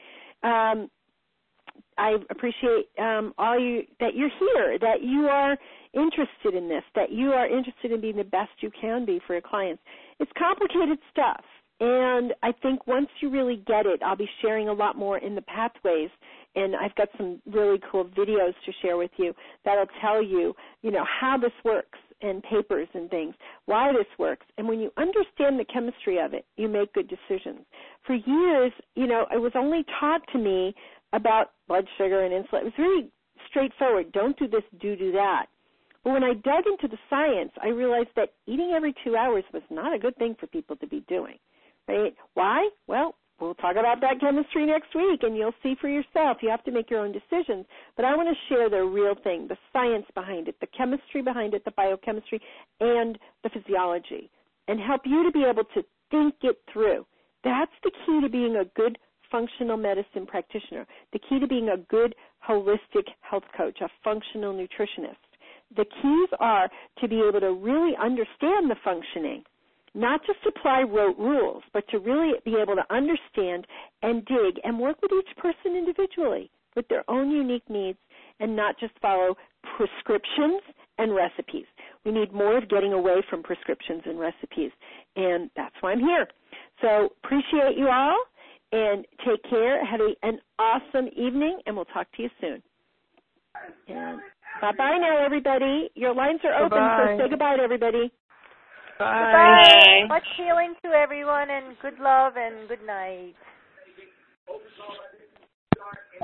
[SPEAKER 1] I appreciate all you that you're here, that you are interested in this, that you are interested in being the best you can be for your clients. It's complicated stuff, and I think once you really get it, I'll be sharing a lot more in the pathways, and I've got some really cool videos to share with you that'll tell you, how this works, and papers and things, why this works. And when you understand the chemistry of it, you make good decisions. For years, it was only taught to me about blood sugar and insulin. It was really straightforward. Don't do this, do that. But when I dug into the science, I realized that eating every 2 hours was not a good thing for people to be doing. Right? Why? Well, we'll talk about that chemistry next week, and you'll see for yourself. You have to make your own decisions. But I want to share the real thing, the science behind it, the chemistry behind it, the biochemistry, and the physiology, and help you to be able to think it through. That's the key to being a good functional medicine practitioner, the key to being a good holistic health coach, a functional nutritionist. The keys are to be able to really understand the functioning, not just apply rote rules, but to really be able to understand and dig and work with each person individually with their own unique needs and not just follow prescriptions and recipes. We need more of getting away from prescriptions and recipes, and that's why I'm here. So appreciate you all, and take care. Have an awesome evening, and we'll talk to you soon. And bye-bye now, everybody. Your lines are open,
[SPEAKER 2] Bye-bye.
[SPEAKER 1] so say goodbye to everybody.
[SPEAKER 2] Bye.
[SPEAKER 3] Goodbye. Much healing to everyone, and good love, and good night.